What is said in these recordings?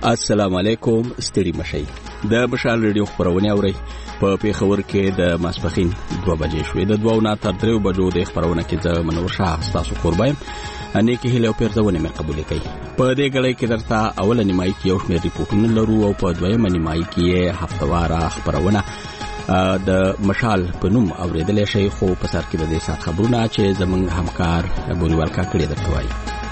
السلام علیکم. ستړي مشئ. د مشال ریډیو خبرونه اورئ. په پیښور کې د ماسپخین 2 بجې شوې. د 2 نه تر 3 بجو د خبرونه کې زه منور شاه تاسو قربایم. انې کې هله پیرځونه مې قبول کړي. په دې غړې کې درته اول نیمای کې یو شمېر ریپورتونه لرو او په دویمه نیمای کې هفتواره خبرونه د مشال په نوم اوریدل شي. خو په سر کې د دې سات خبرونه چې زمونږ همکار بوريوال کا کړی درته وایي.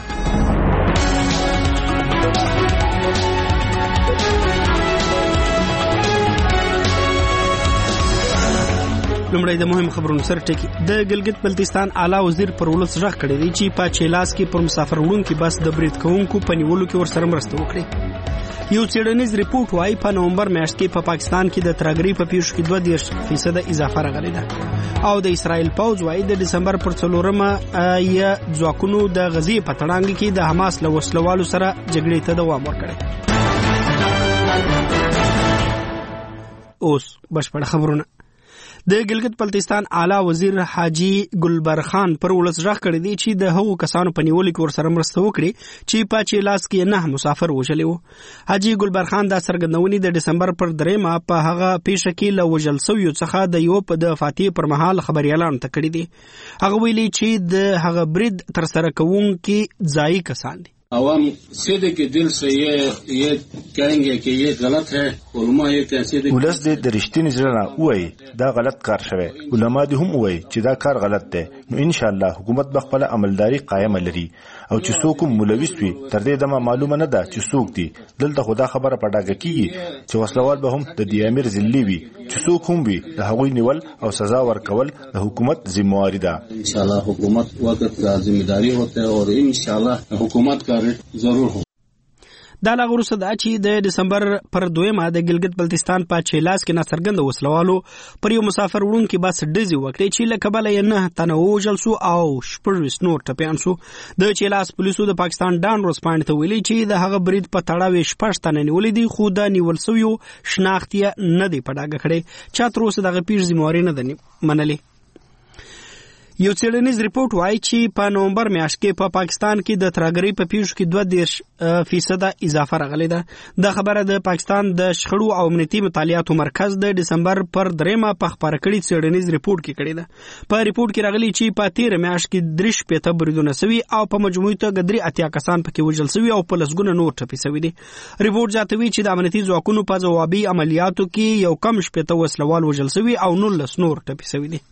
لمړی د مهم خبرونو سره ټکی. د ګلګت بلتستان اعلی وزیر پر ولس ژغ کړی دی چې په چیلاس کې پر مسافر وړونکو بس د برید کوونکو په نیولو کې ورسره مرسته وکړي. یو څېړنیز ریپورت وايي په نومبر میاشت کې په پاکستان کې د ترګری په پیښو کې 2% اضافه راغلی ده او د اسرائیل پوځ وايي د دسمبر پر 4مه یا ځواکونو د غزې په تړانګ کې د حماس له وسلوالو سره جګړې ته دوام ورکړي. اوس بشپړ خبرونه. د ګلګت بلتستان اعلی وزیر حاجی ګلبرخان پر ولس ژغ کړی دی چې د هغو کسانو په نیولو کې ورسره مرسته وکړي چې په چیلاس کې 9 مسافر وژلي وو. حاجی ګلبرخان دا څرګندونې د دسمبر پر 3مه په هغه پیښه کې له وژل شویو څخه د یو په د فاتح پر مهال خبريالانو ته کړی دی. هغه ویلي چې د هغه برید تر سره کوونکي ځای کسان دي. عوام सीधे के दिल से ये कहेंगे कि ये गलत है. علما ये कैसे ولس دې د رښتینی زړه وایي دا غلط کار شوی. علما دې هم وایي چې دا کار غلط دی. نو ان شاء الله حکومت به خپل عملداري قائم لري او چې څوک مولوي وي تر دې دمه معلومه نه ده چې څوک دي. دلته خدا خبره پټاګه کیږي چې وسلوال به هم د دې امیر ذلی وي چې څوک هم وي د هغوی نیول او سزا ورکول د حکومت ذمہواری ده. ان شاء الله حکومت وقت کا ذمہ داری ہوتا ہے اور ان شاء الله حکومت کا ضرور ہو. دا لغړو صدا چې د دسمبر پر 2مه د ګلګت بلتستان په چیلاس کې ناڅرګند وسلوالو پر یو مسافر وړونکو بس ډزې وکړي چې له کبله یې 9 تنه وژل شو او 14 نور ټپیان شو. د چیلاس پولیسو د پاکستان ډان ورسپاند ته ویلي چې د هغه برید په تړاو 6 تنه نیولې دي خو د نیول شویو شناخت یې نه دی پډاګه کړي. چا تر اوسه دغه پیښ ذمہواری نه ده منلې. یو څېړنیز ریپورت وايي چې په نومبر میاشت کې په پاکستان کې د ترګری په پیښو کې 2% اضافه راغلی ده. د خبره د پاکستان د شخړو او امنیتي مطالعاتو مرکز د دسمبر پر 3مه په خبره کړي څېړنیز ریپورت کې کړی ده. په ریپورت کې راغلی چې په 13 میاشت کې 3% بریدونه شوي او په مجموعي توګه 3 کسان پکې وژل شوي او په لسګونه نور ټپي شوي دي. ریپورت زیاتوي چې د امنیتي ځواکونو په ځوابي عملیاتو کې یو کم 10 وسلوال وژل شوي او 19 نور ټپي شوي دي.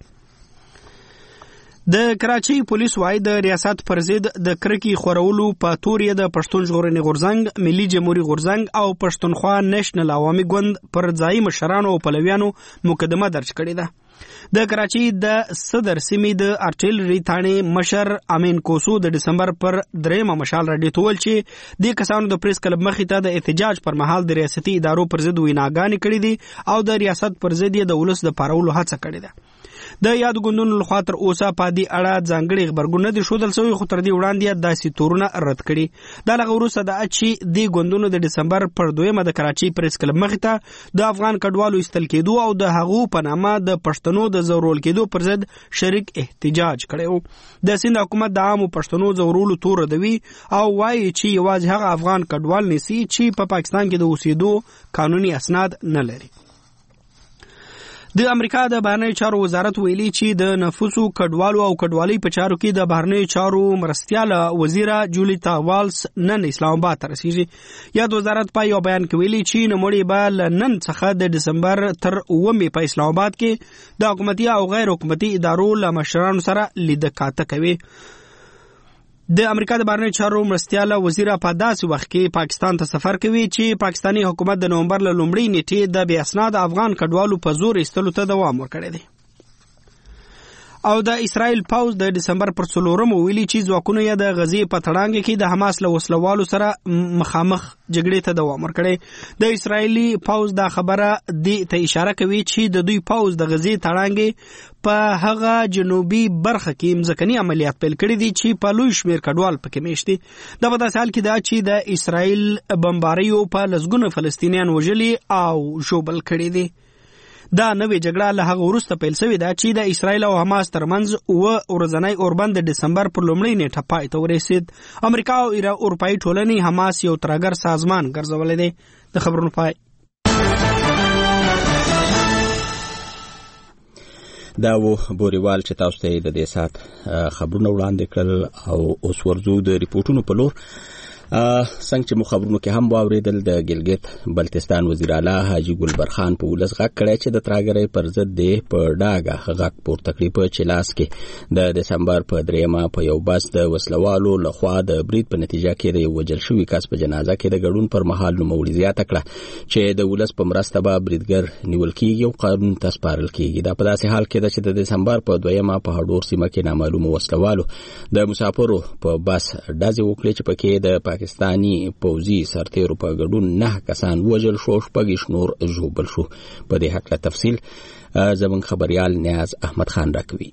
د کراچۍ پولیس وايي د ریاست پر ضد د کرکې خورولو په تور یې د پښتون ژغورنې غورځنګ، ملي جمهوریت غورځنګ او پښتونخوا نېشنل عوامي ګوند پر ځای مشرانو او پلویانو مقدمه درج کړې ده. د کراچۍ د صدر سیمې د ارټیلري تھانې مشر امین کوسو د دسمبر پر 3مه مشال راډیو ته ویل چې د کسانو د پریس کلب مخې ته د احتجاج پر مهال د ریاستي ادارو پر ضد ویناګانې کړې دي او د ریاست پر ضد د ولس د پارولو هڅه کړې ده. د یاد ګوندونو لخوا تر اوسه په دې اړه ځانګړي خبرګون نه دي ښودل شوي خو تر دې وړاندې داسې تورونه رد کړي. دا لږ وروسته د چې د ګوندونو د دسمبر پر 2مه د کراچۍ پریس کلب مخې ته د افغان کډوالو ایستل کېدو او د هغو په نامه د پښتنو د زورول کېدو پر ضد شریک احتجاج کړی و. د سند حکومت د عامو پښتنو زورولو تور دوي او وایي چې یوازې هغه افغان کډوال نیسي چې په پاکستان کې د اوسېدو قانوني اسناد نه لري. د امریکا د بهرنیو چارو وزارت ویلي چې د نفوسو کډوالو او کډوالۍ په چارو کې د بهرنیو چارو مرستیاله وزیره جولیتا والز نن اسلام آباد ته رسیږي. یاد وزارت په یو بیان کې ویلي چې نوموړي به نن څخه د دسمبر تر 9مې په اسلام آباد کې د حکومتي او غیر حکومتي ادارو له مشرانو سره لیدکاته کوي. د امریکا د بهرنیو چارو مرستیاله وزیره په داسې وخت کې پاکستان ته سفر کوي چې پاکستاني حکومت د نومبر له لومړۍ نیټې د بې اسناد افغان کډوالو په زور ایستلو ته دوام ورکړی دی. او د اسرائیل پوځ د دسمبر پر 4مه ویلي چې ځواکونه یې د غزې په تړانګ کې د حماس له وسلوالو سره مخامخ جګړې ته دوام ورکړي. د اسرائیلي پوځ دا خبره دې ته اشاره کوي چې د دوی پوځ د غزې تړانګ په هغه جنوبي برخه کې مځکني عملیات پیل کړي دي چې په لوی شمیر کډوال پکې میشتي. دا په داسې حال کې دا چې د اسرائیل بمباریو په لسګونه فلسطینیان وژلي او ژوبل کړي دي. دا نوې جګړه له هغه وروسته پیل شوې ده چې د اسرایل او حماس ترمنځ ورځنی اوربند د دسمبر پر لومړۍ نیټه پای ته ورسید. امریکا او اروپایي ټولنې حماس یو ترهګر سازمان ګرځولی دی. د خبرونو پای. دا و بوریوال چې تاسو ته د دې سات خبرونه وړاندې کړل او اوس ورځو د ریپورتونو په لور. څنګه چې مو خبرونو کې هم واوریدل د ګلګت بلتستان وزیر اعلی حاجی ګلبرخان په ولس غږ کړی چې د ترهګرۍ پر ضد دی په ډاګه غږ پورته کړی. په چلاس کې د دسمبر په 3 په یو بس د وسلوالو لخوا د برید په نتیجه کې د یو وژل شوي کس په جنازه کې د ګډون پر مهال نوموړي زیاته کړه چې د ولس په مرسته به بریدګر نیول کېږي او قانون ته سپارل کېږي. دا په داسې حال کې ده چې د دسمبر په 2 په هډور سیمه کې نامعلومو وسلوالو د مسافرو په بس ډزې وکړې چې پکې د پاکستانی پوځي سرتیرو په ګډون 9 کسان وژل شو، 6 نور ژوبل شو. په دې حق له تفصیل زموږ خبريال نیاز احمد خان راکوي.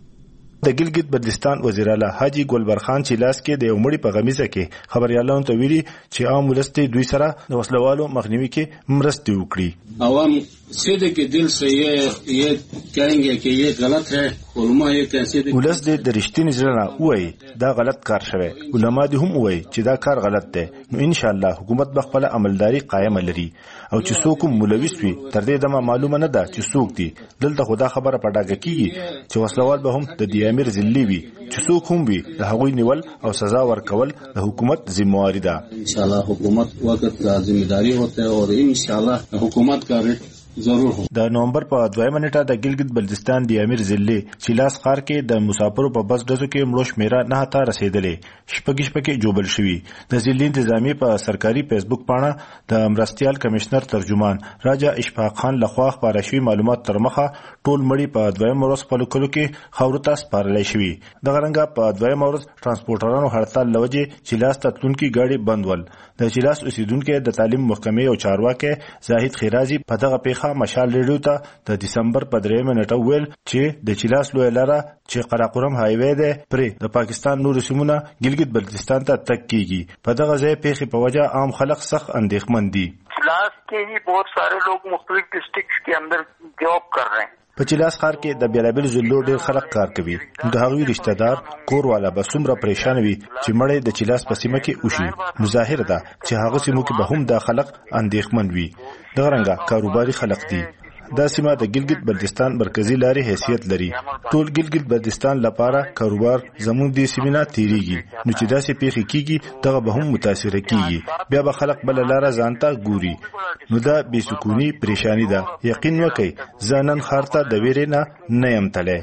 د ګلګت بلتستان وزیر اعلی حاجی ګلبرخان چې لاس کې د یومړي په غمیزه کې خبريالانو ته ویلي چې عام ولستي دوی سره د وسلوالو مخنیوي کې مرستې وکړي. عوام सीधे के दिल से ये कहेंगे कि ये गलत है. علما ये कैसे ولس د رښتینی ځړنه وای دا غلط کار شوی. علما دې هم وای چې دا کار غلط دی. نو ان شاء الله حکومت به خپل عملداري قائم لري او چې څوک ملوث وي تر دې دمه معلومه نه ده چې څوک دي. دلته خدا خبره پټاګه کیږي چې وسلوال به هم د دیامر ذلی وي چې څوک هم وي د هغوی نیول او سزا ورکول د حکومت ذمہواری ده. ان شاء الله حکومت وقت کا ذمہداری ہوتا ہے اور ان شاء الله حکومت کا ضرور هو. د نومبر په 2 نیټه د ګلګت بلتستان د امیر ضلع چلاس ښار کې د مسافرو په بس ډزو کې مړو شمیره 9 ته رسیدلې. شپږ جوبل شوي. د ضلع انتظامی په سرکاري فیسبوک پاڼه د مرستيال کمشنر ترجمان راجا اشفاق خان لخوا خبره شوی معلومات تر مخه ټول مړي په 2 ورځ په لکلو کې خاورو ته سپارل شوی. د غرنګا په 2 ورځ ترانسپورټرانو هړتال لوجه چلاس ته تلونکي گاډي بندول. د چلاس اوسیدونکو د تعلیم محکمې او چارواکي زاهد خیرازي په دغه پیښه مشال ریډیو ته د دسمبر په 3 نیټه ویل چې د چلاس لوی لاره چې قراقرم هایوی ده پرې د پاکستان نور سیمونه ګلګت بلتستان ته تک کیږي. په دغه ځای پیښې په وجه عام خلک سخت اندېښمن دي. چلاس के ही बहुत सारे लोग मुख्तलिफ डिस्ट्रिक्ट्स के अंदर जॉब कर रहे हैं. په چلاس ښار کې د بیلابل ضلعو ډېر خلک کار کوي. د هغوی رشتہ دار کور والا به څومره پریشان وي چې مړی د چلاس په سیمه کې وشي. مظاهر ده چې هغه سیمو کې به هم د خلک اندېښمن وي. د غرنګا کاروباري خلک دي. دا سیمه د ګلګت بلتستان مرکزی لارې حیثیت لري. ټول ګلګت بلتستان لپاره کاروبار زموږ د سیمه تیریږي. نو چې داسې پیښې کیږي دغه به هم متاثر کیږي. بیا به خلک بل لاره ځانته ګوري. نو دا بې سکونی پریشانی ده. یقین وکړئ ځانن خارته د ویرې نه یم تله.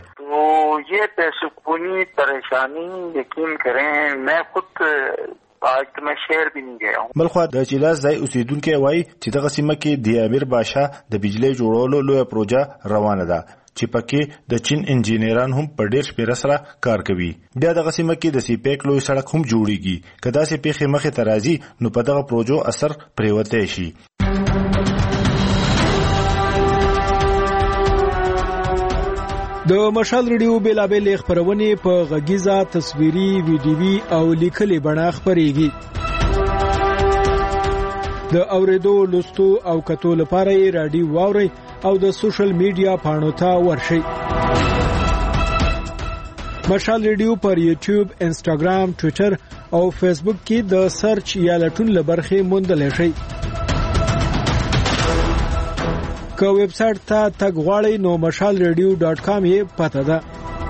ये बेसुकूनी परेशानी यकीन करें मैं खुद आज तो मैं शहर भी नहीं गया हूँ. بلخوا د چلاس ځای اوسیدونکو وایي چې دغه سیمه کې د امیر بادشاه د بجلی جوړولو لویه پروژه روانه ده چې پکې د چین انجینران هم په ډېر شمېر سره کار کوي. بیا دغه سیمه کې د سیپیک لوی سړک هم جوړیږي. که داسې پیښې مخې ته راځي نو په دغه پروژو اثر پریوتی شي. د مشال ریډیو بیلابل خبرونه په غږیزه تصویري ویډیوي او لیکلي بڼه خبريږي. د اوریدو لوستو او کتو لپاره رادیو واوري او د سوشل میډیا پاڼو ته ورشي. مشال ریډیو پر یوټیوب، انستګرام، ټوئیټر او فیسبوک کې د سرچ یا لټون لبرخه موندل شي. که ویب سټ ته تګ غواړئ نو mashalradio.com یې پته ده.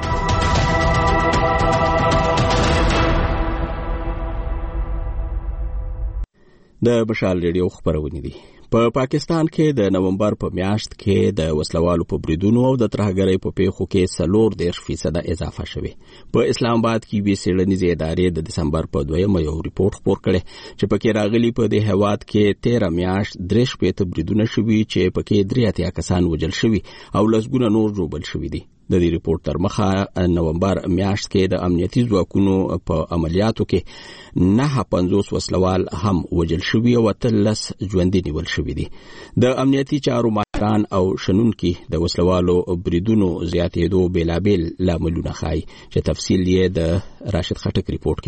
د مشال ریډیو خبرونه دي. په پاکستان کې د نومبر په میاشت کې د وسلوالو په بریدونو او د ترهګرۍ په پیښو کې 40% اضافه شوه. په اسلام آباد کې به سیړنیزې ادارې د دسمبر په 2 یو ریپورت خپور کړي چې پکې راغلي په دې هواد کې 13 میاشت 3 بریدونه شوي چې پکې 83 کسان وژل شوي او لسګونه نور ژوبل شوي دي. د دې ریپورت تر مخه نومبر میاشت کې د امنیتي ځواکونو په عملیاتو کې 950 وسلوال هم وژل شوي او 13 ژوندي نیول شوي دي. د امنیتي چارو ماهران او شنونکي د وسلوالو بریدونو زیاتېدو بیلابل لاملونه ښایي چې تفصیل یې د راشد خټک ریپورت کې اورو.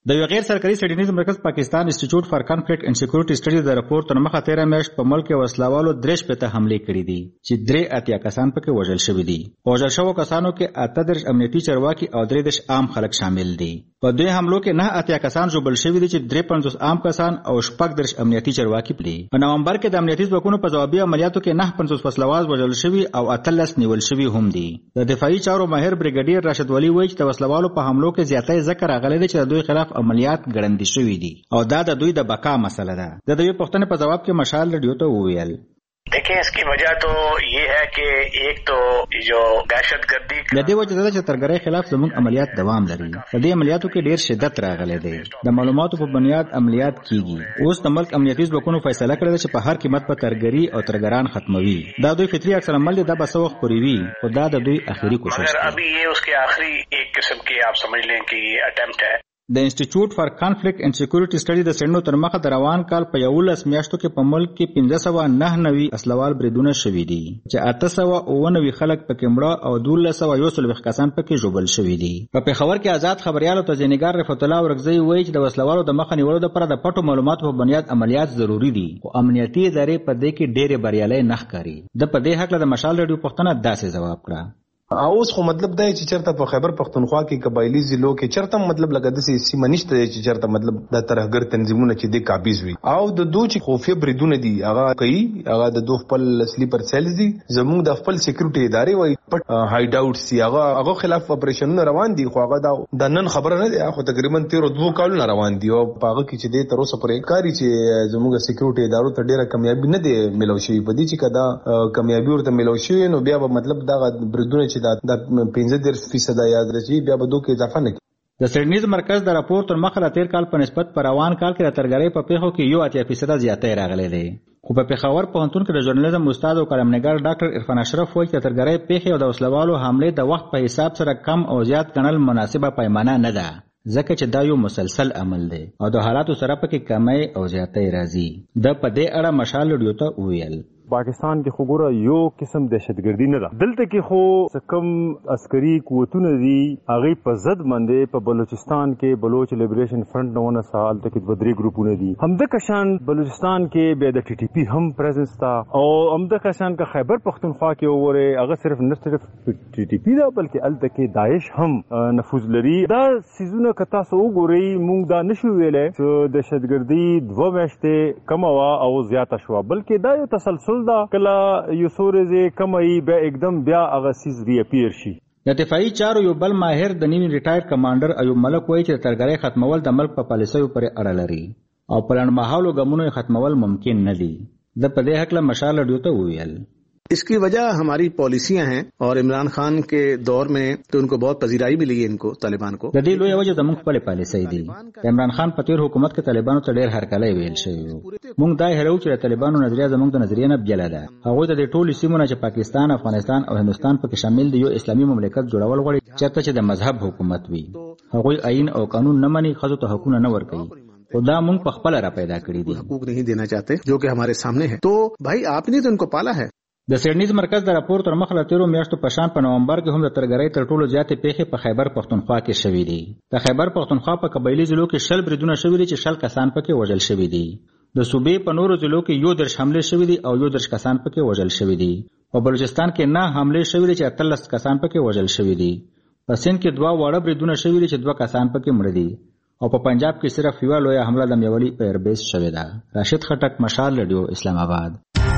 د یو غیر سرکاري سټډیز مرکز پاکستان انسټیټیوټ فار کانفلیکټ اینڈ سکیورټي سټډیز د راپور تر مخه 13 میاشت په ملک کې وسلوالو 3 پته حمله کړې دي چې 83 کسان پکې وژل شوي دي. وژل شوو کسانو کې 38 امنیتي چارواکي او 3 عام خلک شامل دي. په دوی حملو کې 89 کسان ژوبل شوي دي چې 53 عام کسان او 14 امنیتي چارواکي دي. په نومبر کې د امنیتي ځواکونو په ځوابي عملیاتو کې 59 وسلواز وژل شوي او 18 نیول شوي هم دي. د دفاعي چارو ماهر بریګیډیر راشد ولی وایي چې د وسلوالو په حملو کې زیاتې ذکر راغلی دی چې د دوی خلاف عملیات ګړندې شوي دي او دا د دوی د بقا مسله ده. د دوی پوښتنې په جواب کې مشال رادیو ته وویل देखिए इसकी वजह तो ये है कि एक तो जो दहशतगर्दी د دې وجه ده چې ترګرۍ خلاف زموږ عملیات دوام لري. په دې عملیاتو کې ډیر شدت راغلی دی. د معلوماتو په بنیاد عملیات کیږي. اوس د ملک امنیتي ځواکونو فیصله کړې ده چې په هر قیمت په ترګري او ترګران ختموي. دا دوی فطري عکس العمل دی. دا به څه وخت پورې وي خو دا د دوی اخري کوشش دی. ابھی یہ اس کے آخری ایک قسم کی آپ سمجھ لیں کہ یہ اٹیمپٹ ہے. د انسټیټیوټ فار کانفلیکټ اینڈ سکیورټي سټډیز د سندونو تر مخه د روان کال په 11 میاشتو کې په ملک کې 1599 اسلوال بریدونه شوي دي چې 899 خلک پکې مړه او 1240 کسان پکې ژوبل شوي دي. په پیښور کې آزاد خبريال او تزینګار رفعت الله ورغزی وایي چې د وسلوالو د مخه نیولو لپاره د پټو معلوماتو په بنیاد عملیات ضروری دي او امنیتي ادارې په دې کې ډېرې بریالۍ نه ښکاري. د په دې حق له مشال رادیو پښتنه داسې جواب کړه اوس خو مطلب دا چې چرته په خیبر پختونخوا کې قبایلی ضلعو کې چرته مطلب لګا د سیمه نشته چې چرته مطلب د ترهګر تنظیمونه چې د قابض وي او د دوه چې خوفي بریدونه دي هغه کوي هغه د دوه خپل سلیپر سیلز دي زموږ د خپل سکیورټي ادارې وای پټ هاید اوټ سی هغه خلاف اپریشنونه روان دي خو هغه د نن خبره نه دي خو تقریبا 13 کالونه روان دي او هغه کې چې د تر اوسه پورې کاری چې زموږ سکیورټي ادارو ته ډیره کامیابی نه دي ملو شي په دې چې کدا کامیابی ورته ملو شي نو بیا به مطلب دا بریدونه چې د 15% یاد راشي بیا به دوه کې اضافه نه. د سټډیز مرکز د راپور تر مخه 13 کال په نسبت پر روان کال کې د ترګرۍ په پیښو کې 80% زیاتې راغلي دي. خو په پیښور پوهنتون کې د ژورنالیزم استاد او کالمنګار ډاکټر عرفان اشرف وایي چې ترګرۍ پیښې او د وسلوالو حمله د وخت په حساب سره کم او زیات ګڼل مناسبه پیمانه نه ده ځکه چې دا یو مسلسل عمل دی او د حالاتو سره پکې کمی او زیاتې راځي. د په دې اړه مشال رادیو ته وویل پاکستان کې خو ګوره یو قسم دهشتګردي نه ده. دلته کې خو کم عسکري قوتونه دي هغه په ضد باندې په بلوچستان کې بلوچ لیبریشن فرنٹ نوونه سال ته کې 2 ګروپونه دي. همده کشان بلوچستان کې به د ټي ټي پی هم پریزنس تا او همده کشان کا خیبر پختونخوا کې وره هغه صرف نه صرف ټي ټي پی دا بلکې الته کې داعش هم نفوذ لري. دا سيزونه کتا سو ګوري مونږ دا نشو ویلې چې دهشتګردي 2 میاشتې کم وا او زیاته شو بلکې دا یو تسلسل دا کلا یو سورې کمای به एकदम بیا هغه سیز ری اپیر شي. د دفاعي چارو یو بل ماهر د نیو ریټایر کمانډر ایوب ملک وایي چې ترګرۍ ختمول د ملک په پالیسیو پورې اړه لري او په لنډمهالو ګامونو ختمول ممکن نه دي. د په دې حق له مشال رادیو ته وویل इसकी वजह हमारी पॉलिसियां हैं और इमरान खान के दौर में तो उनको बहुत पजीराई मिली है इनको तालिबान को. د دې لوی وجه زموږ خپل پالیسي دي. عمران خان په تیر حکومت کې طالبانو ته ډېر هرکلی ویل شوی. موږ دا هیرو چې طالبانو نظریه زموږ د نظریې نه بیل ده. هغه د ټولو سیمونو چې پاکستان، افغانستان او هندستان پکې شامل دي یو اسلامي مملکت جوړول غواړي چېرته چې د مذهب حکومت وي. هغه آئین او قانون نه مني، خزو ته حقوق نه ورکوي. خدا مونږ په خپل را پیدا کړی دي. حقوق नहीं देना चाहते जो कि हमारे सामने है. तो भाई आपने तो उनको पाला है. د سټډیز مرکز د راپور تر مخه 13 میاشتو په شان په نومبر کې هم د ترګرۍ تر ټولو زیاتې پیښې په خیبر پختونخوا کې شوې دي. د خیبر پختونخوا په قبایلی ضلعو کې 10 بریدونه شوي دي چې 10 کسان پکې وژل شوي دي. د صوبې په نورو ضلعو کې 11 حمله شوي دي او 11 کسان پکې وژل شوي دي. په بلوچستان کې 9 حمله شوي دي چې 13 کسان پکې وژل شوي دي. په سند کې 2 وړه بریدونه شوي دي چې 2 کسان پکې مړه دي. او په پنجاب کې صرف یو لوی حمله د میولي په ایربیس شوې ده. راشد خټک، مشال رادیو، اسلام آباد.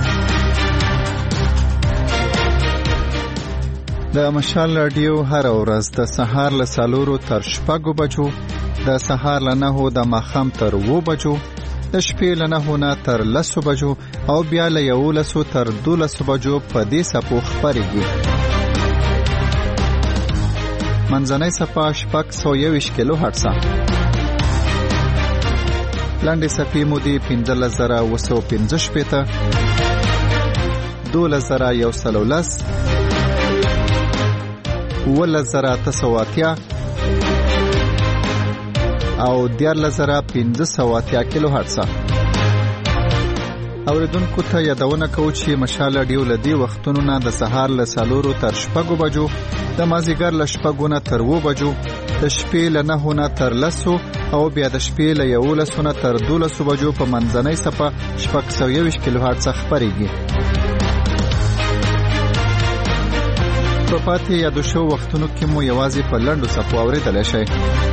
د مشال رادیو هر ورځ د سهار له 4 تر 6 بجو، د سهار له 9 د ماښام تر 2 بجو، د شپې له 9 نه تر 10 بجو او بیا له 11 تر 12 بجو په دې سپو خبرېږي. منځنۍ صفه 621 کیلو هرتز. لاندې صفې مودې 15115 12110 11980 او 14580 کیلو هرتز. اوریدونکو ته یادونه کوو چې مشال رادیو له دې وختونو نه د سهار له 4 تر 6 بجو، د مازیګر له 6 نه تر 2 بجو، د شپې له 9 نه تر 10 او بیا د شپې له 11 تر 12 بجو په منځنۍ صفه 620 کیلو هرتز خبريږي. په پاتې یادو شو وختونو کې مو یوازې په لنډو صفو اورېدلی شئ.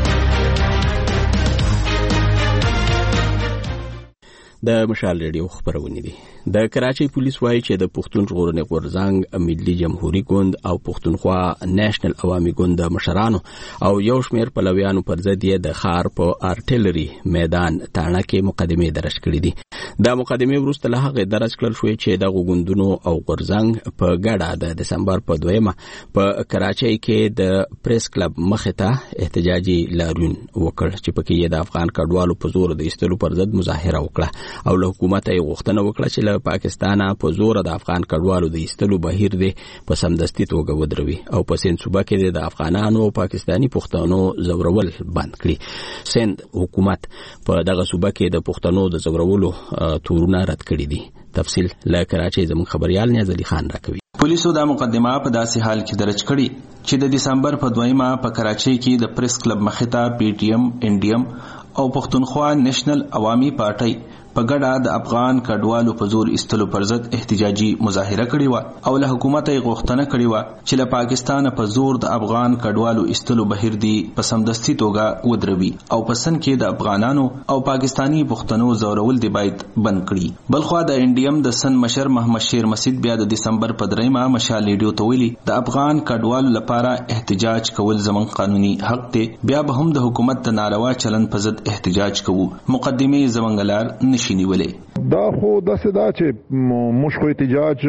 د مشال ریډیو خبرونه دي. د کراچۍ پولیس وایي چې د پښتون ژغورنې غورځنګ، ملي جمهوریت ګوند او پښتونخوا نېشنل عوامي ګوند مشرانو او یو شمېر پلویانو پر ضد یې د ښار په ارټلري میدان تاڼه کې مقدمې درج کړې دي. دا مقدمې وروسته له هغې درج کړل شوې چې دغو ګوندونو او غورځنګ په ګډه د دسمبر په 2 په کراچۍ کې د پریس کلب مخې ته احتجاجي لاریون وکړ چې پکې یې د افغان کډوالو په زور د ایستلو پر ضد مظاهره وکړه او له حکومت یې غوښتنه وکړه چې له پاکستانه په زور د افغان کډوالو د ایستلو بهیر دی په سمدستي توګه ودروي او په سند صوبه کې د افغانانو او پاکستاني پښتنو زورول بند کړي. سند حکومت په دغه صوبه کې د پښتنو د زورولو تورونه رد کړي دي. تفصیل له کراچۍ زموږ خبريال نیاز علي خان راکوي. پولیسو دا مقدمه په داسې حال کې درج کړي چې د دسمبر په 2 په کراچۍ کې د پریس کلب مخې ته پی ټی ایم، انډیم او پښتونخوا نېشنل عوامي پارټۍ په ګډه د افغان کډوالو په زور ایستلو پر ضد احتجاجي مظاهره کړې و او له حکومت یې غوښتنه کړې و چې له پاکستان په زور د افغان کډوالو ایستلو بهیر دی په سمدستي توګه ودروي او په سن کې د افغانانو او پاکستانی پښتنو زورول دی باید بند کړي. بلخوا د انډیم د سن مشر محمد شیر مسجد بیا د دسمبر په 3 مشال ریډیو ته ویلي د افغان کډوالو لپاره احتجاج کول زموږ قانوني حق دی، بیا به هم د حکومت د ناروا چلن په ضد احتجاج کوو. مقدمه زمنګ لار نشینی ولې دا خو داسې دا چې موږ خو احتجاج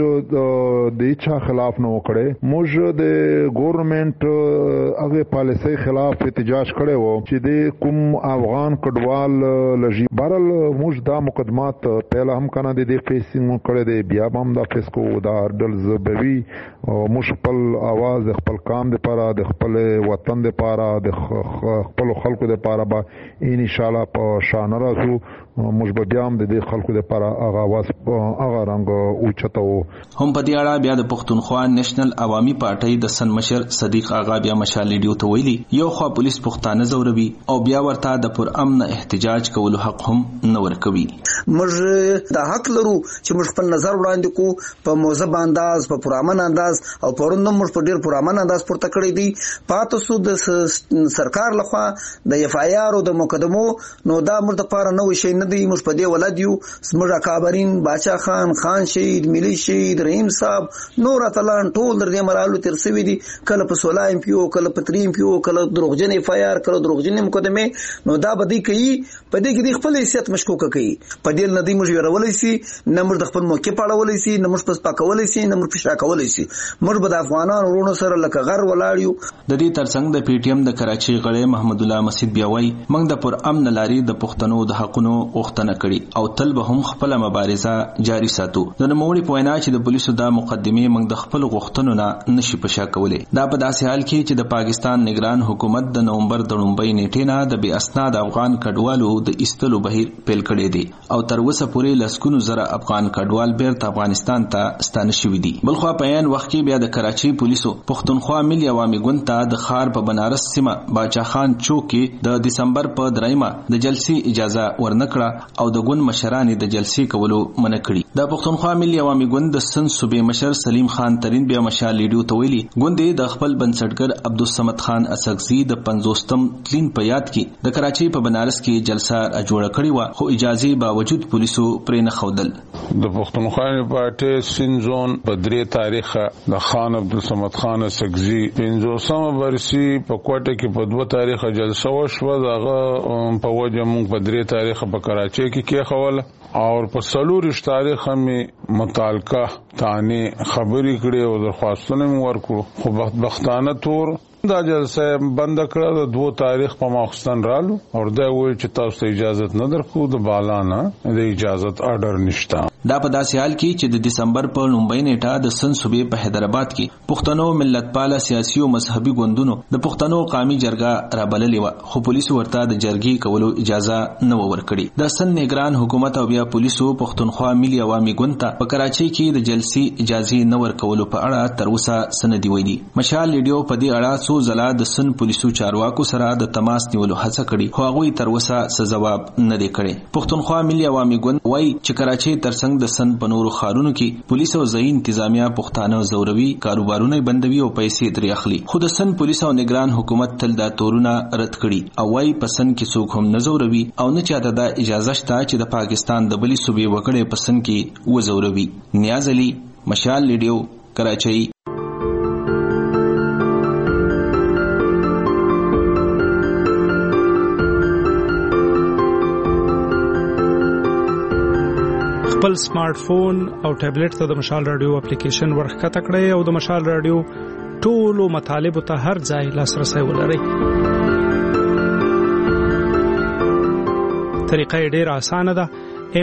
د اچھا خلاف نه وکړي، موږ د ګورنمنت هغه پالیسۍ خلاف احتجاج کړي وو چې د کوم افغان کډوال لږی بهرحال موږ دا مقدمات پهله هم کنه د فیسینګ کړي دی، بیا هم دا فیس کو دا هردلز بوي موږ خپل आवाज خپل کام لپاره د خپل وطن لپاره د خپل خلکو لپاره به ان شاء الله په شان راځو. موږ به بیا هم د خلکو لپاره هغه आवाज هغه رنګ اوچتو. هم په دې اړه بیا د پښتونخوا نېشنل عوامي پارټۍ د سن مشر صدیق آغا بیا مشال ریډیو ته ویلي یو خوا پولیس پښتانه زوروي او بیا ورته د پر امن احتجاج کولو حق هم نه ورکوي. موږ د حق لرو چې موږ خپل نظر وړاندې کو په موضوع انداز، په پرامن انداز او پروندم موږ په ډیر پرامن انداز پورته کړی دی. پاتې سو د سرکار لخوا د اف آی آر او د مقدمو نو دا موږ لپاره نو شي نه دی. موږ په دې ولادیو زموږ اکابرین باچا خان شهید، ملي شهید، رحیم صاحب، نور اتلان ټول در دې مرالو تر سوي دي، کله په 16 ایم پی او کله په 3 ایم پی او کله دروغجن اف آی آر کله دروغجن مقدمه. نو دا بدی کوي په دې کې د خپل حیثیت مشکوک کوي. په دې ندی موږ ورولای سي نه موږ د خپل موقع پاړولای سي نه موږ پس پاکولای سي نه موږ پښا کولای سي. موږ به د افغانانو ورونو سره لکه غر ولاړیو. د دې ترڅنګ د پی ټی ایم د کراچۍ غړی محمد الله مسجد بیا وایي موږ د پر امن لاري د پښتنو د حقونو غوښتنه کړي او تل به هم خپل مبارزه جاری ساتو. د نوموړي په وینا چې د پولیسو د مقدمې موږ د خپل غوښتنو نه نشي پښا کولای. دا په داسې حال کې چې د پاکستان نگران حکومت د نومبر د 9 نیټې نه د بې اسناد افغان کډوالو د ایستلو بهیر پیل کړی دی او تر اوسه پورې لسګونو زره افغان کډوال بیرته افغانستان ته ستانه شوي دي. بلخوا په عین وخت کې بیا د کراچۍ پولیسو پښتونخوا ملي عوامي ګوند ته د ښار په بنارس سیمه باچا خان چوک کې د دسمبر په 3 د جلسې اجازه ورنکړه او د ګوند مشران د جلسې کولو منع کړي. د پښتونخوا ملي عوامي ګوند د سن صوبې مشر سلیم خان ترین بیا مشال ریډیو ته ویلي ګوند د خپل بنسټګر عبدالصمد خان اسقزي د 50م تلین په یاد کې د کراچۍ په بنارس کې جلسه جوړه کړې و خو اجازه باوجود پولیسو پرې نه خودل. د پښتونخوا پارټي سین زون په 3 تاریخ د خان عبدالصمد خان اسقزي 50مه برسي په کوټه کې په 2 تاریخ جلسه وشوه. دغه په وجه موږ په 3 تاریخ په کراچۍ کې خول او په 4 تاریخ هم متعلقه تانی خبري کړي او درخواستونه ورکړو خو بدبختانه تور دا جلسه بند کړه. د 2 تاریخ په ماخستن رالو او دا وایي چې تاسو اجازه نه درکو د بالانه د اجازه آرډر نشته. دا په داسې حال کې چې د دسمبر په 9 نیټه د سن صوبې په حیدرآباد کې پښتنو ملت پاله سیاسي او مذهبي ګوندونو د پښتنو قومي جرګه رابللې و خو پولیسو ورته د جرګې کولو اجازه نه ورکړي. د سن نگران حکومت او بیا پولیسو پښتونخوا ملي عوامي ګوند ته په کراچۍ کې د جلسې اجازه نه ورکولو په اړه تر اوسه سندې ویلي. مشال ریډیو په دې اړه څو ځله د سن پولیسو چارواکو سره د تماس نیولو هڅه کړې خو هغوی تر اوسه څه ځواب نه دی کړی. پښتونخوا ملي عوامي ګوند وایي چې کراچۍ ترڅنګ د سن په نورو ښارونو کې پولیس او ځایي انتظامیه پښتانه زوروي، کاروبارونه بندوي او پیسې ترې اخلي. خو د سن پولیس او نگران حکومت تل دا تورونه رد کړي او وایي په سن کې څوک هم نه زوروي او نه چاته دا اجازه شته چې د پاکستان د بلې صوبې وګړي په سن کې وزوروي. نیاز علي، مشال ریډیو، کراچۍ. خپل سمارټ فون او ټابلیټ ته د مشال رادیو اپلیکیشن ورښکته کړئ او د مشال رادیو ټولو مطالبو ته هر ځای لاسرسی ولرئ. طریقه یې ډېره اسانه ده.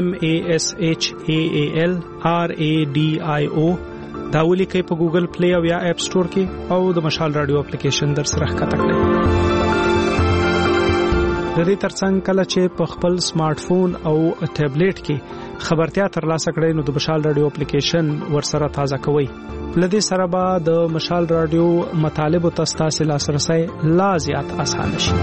MASHAALRADIO دا ولیکئ په ګوګل پلی او یا اپ سٹور کې او د مشال رادیو اپلیکیشن در سره ښکته کړئ. د دې ترڅنګ کله چې په خپل سمارټ فون او ټابلیټ کې خبرتیا ترلاسه کړئ نو د مشال رادیو اپلیکیشن ورسره تازه کوئ. لدې سره به د مشال رادیو مطالبو ته ستاسو لاسرسی لا زیات اسانه شي.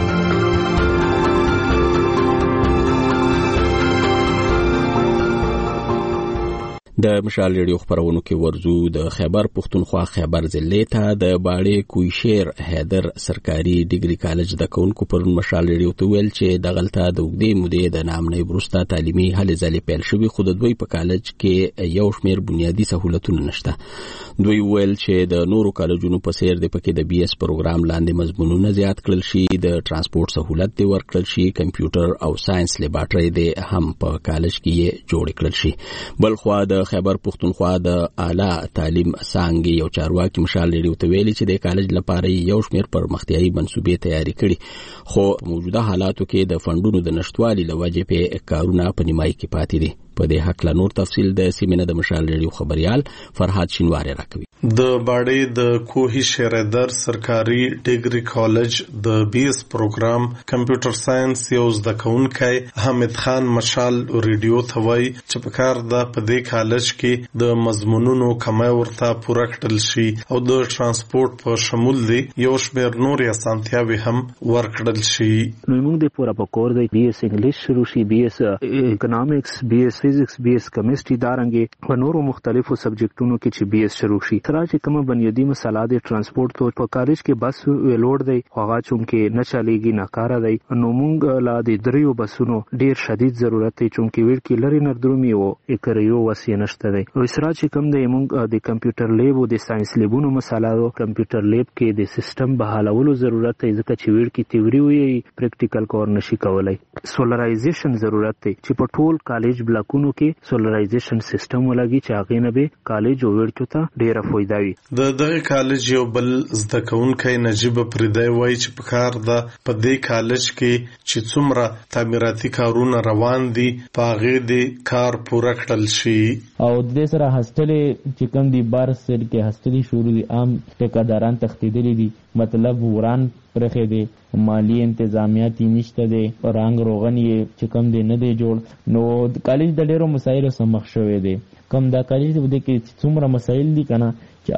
د مشال ریډیو خبرونو کې ورزو د خیبر پښتونخوا خیبر ضلع ته د باړې کویشیر حیدر سرکاري ډیګري کالج د کونکو پر مشال ریډیو ته ویل چې د غلطه د وګړي مودې د نامنې برستا تعلیمي هلې ځلې پیل شوی خو د دوی په کالج کې یو شمیر بنیادی سہولتونه نشته. دوی ویل چې د نورو کالجونو په څیر د پکې د بي اس پروګرام لاندې مضمونونه زیات کړل شي، د ترانسپورت سہولت دی ورکړل شي، کمپیوټر او ساينس لیبارټري دی هم په کالج کې جوړ کړل شي. بل خو د خیبر پښتونخوا د اعلی تعلیم څانګې یو چارواکي مشال ریډیو ته ویلي چې د کالج لپاره یو شمیر پرمختیايي منصوبې تیاری کړي خو په موجوده حالاتو کې د فندونو د نشټوالي لوجې په کارونه په نیمای کې پاتې دي. په دې حق له نور تفصیل د سیمینه د مشال ریډیو خبريال فرحات شینواری راکوي. د باړې د کوهی شهردر سرکاري ډیګري کالج د بي اس پروګرام کمپیوټر ساينس یو زده کوونکی حمید خان مشال ریډیو ته وایي چې په کار د پدې کالج کې د مضمونونو کمه ورته پوره کړل شي او د ترانسپورت په شمول دی یو شمیر نور اسانتیاوي هم ورکړل شي. نو موږ د پوره پکور د بي اس انګلیش شروع شي، بي اس اکونومکس، بي اس فزکس، بي اس کیمستري دارنګي په نورو مختلفو سبجیکټونو کې چې بي اس شروع شي. چې کومه بنیادی مسله د ترانسپورت په کالج کې بس ویلوډ دی هغه چونکه نه چلیږي ناکاره دی. نو موږ لا د دریو بسونو ډیر شدید ضرورت دی چونکه ویل کې لري نردرومي او اکریو وسې نشته دی. او اسرا چې کوم دی موږ د کمپیوټر لیب او د ساينس لیبونو مسله او کمپیوټر لیب کې د سیستم بحالولو ضرورت دی ځکه چې ویل کې تیوري وي پریکټیکل کور نشي کولای. سولرایزیشن ضرورت دی چې په ټول کالج بلاکونو کې سولرایزیشن سیستم ولګي چې هغه نه به کالج او ورته ته ډیر فائدہ. د دغه کالج یو بل زده کوونکی نجیب پردای وایي چې په کار د پدې کالج کې چې څومره تعمیراتي کارونه روان دي پاغه د کار پوره کړل شي او د سره هاستلې چې کوم دی بار سر کې هاستلې شروع دي عام ټیکاداران تختیدلې دي مطلب وران پرخې دي مالی انتظامیاتی نشته دي رنگ روغن چې کوم دی نه دی جوړ. نو کالج د ډیرو مسایلو سره مخ شوی دی. کوم دا کالج د کې څومره مسایل دي کنه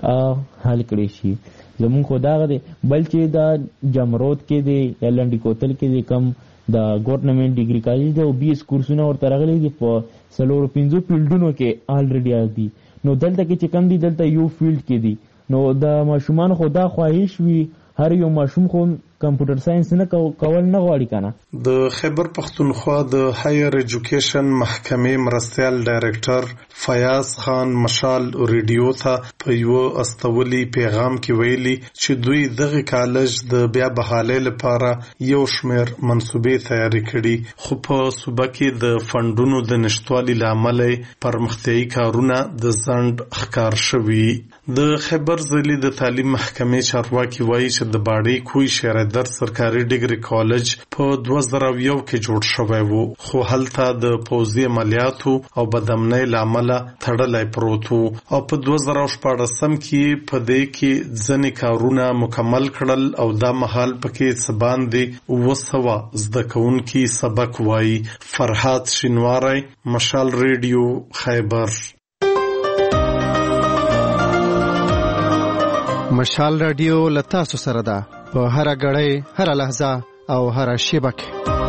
چې حل کړی شي زمون خدا غدي. بل چې دا جمرود کې دی یا لنډی کوتل کې دی کم د ګورنمنت ډیګری کالج دی او 20 کورسونه ورته راغلي دي په 3-5 فیلډونو کې الریډي دي. نو دلته کې چې کم دي دلته یو فیلډ کې دي. نو د ماشومان خدا خواهش وي هر یو ماشوم خو کمپیوټر ساينس نه کول نه غواړي کنه. د خیبر پښتونخوا د هایر ایجوکیشن محکمې مرستيال ډایریکټر فیاض خان مشال ریډیو ته په یو استولي پیغام کې ویلي چې دوی دغه کالج د بیا بحالې لپاره یو شمیر منصوبې تیاری کړي خو په صوبه کې د فندونو د نشټوالي لامل پرمختیايي کارونه د ځند ښکار شوي. د خیبر ضلع د تعلیم محکمې چارواکي وایي چې د باړې کوی شهردر سرکاري ډیګري کالج په 2001 کې جوړ شوی وو خو هلته د پوځي عملیاتو او بدامنۍ لامل تړلای پروت وو او په 2014 کې په دې کې ځنې کارونه مکمل کړل او دا مهال پکې سباندې وسوا زده کوونکي سبق وایي. فرحات شینواری، مشال ریډیو، خیبر. مشال رادیو لتا سره ده په هر غړې هر لحظه او هر شیبه کې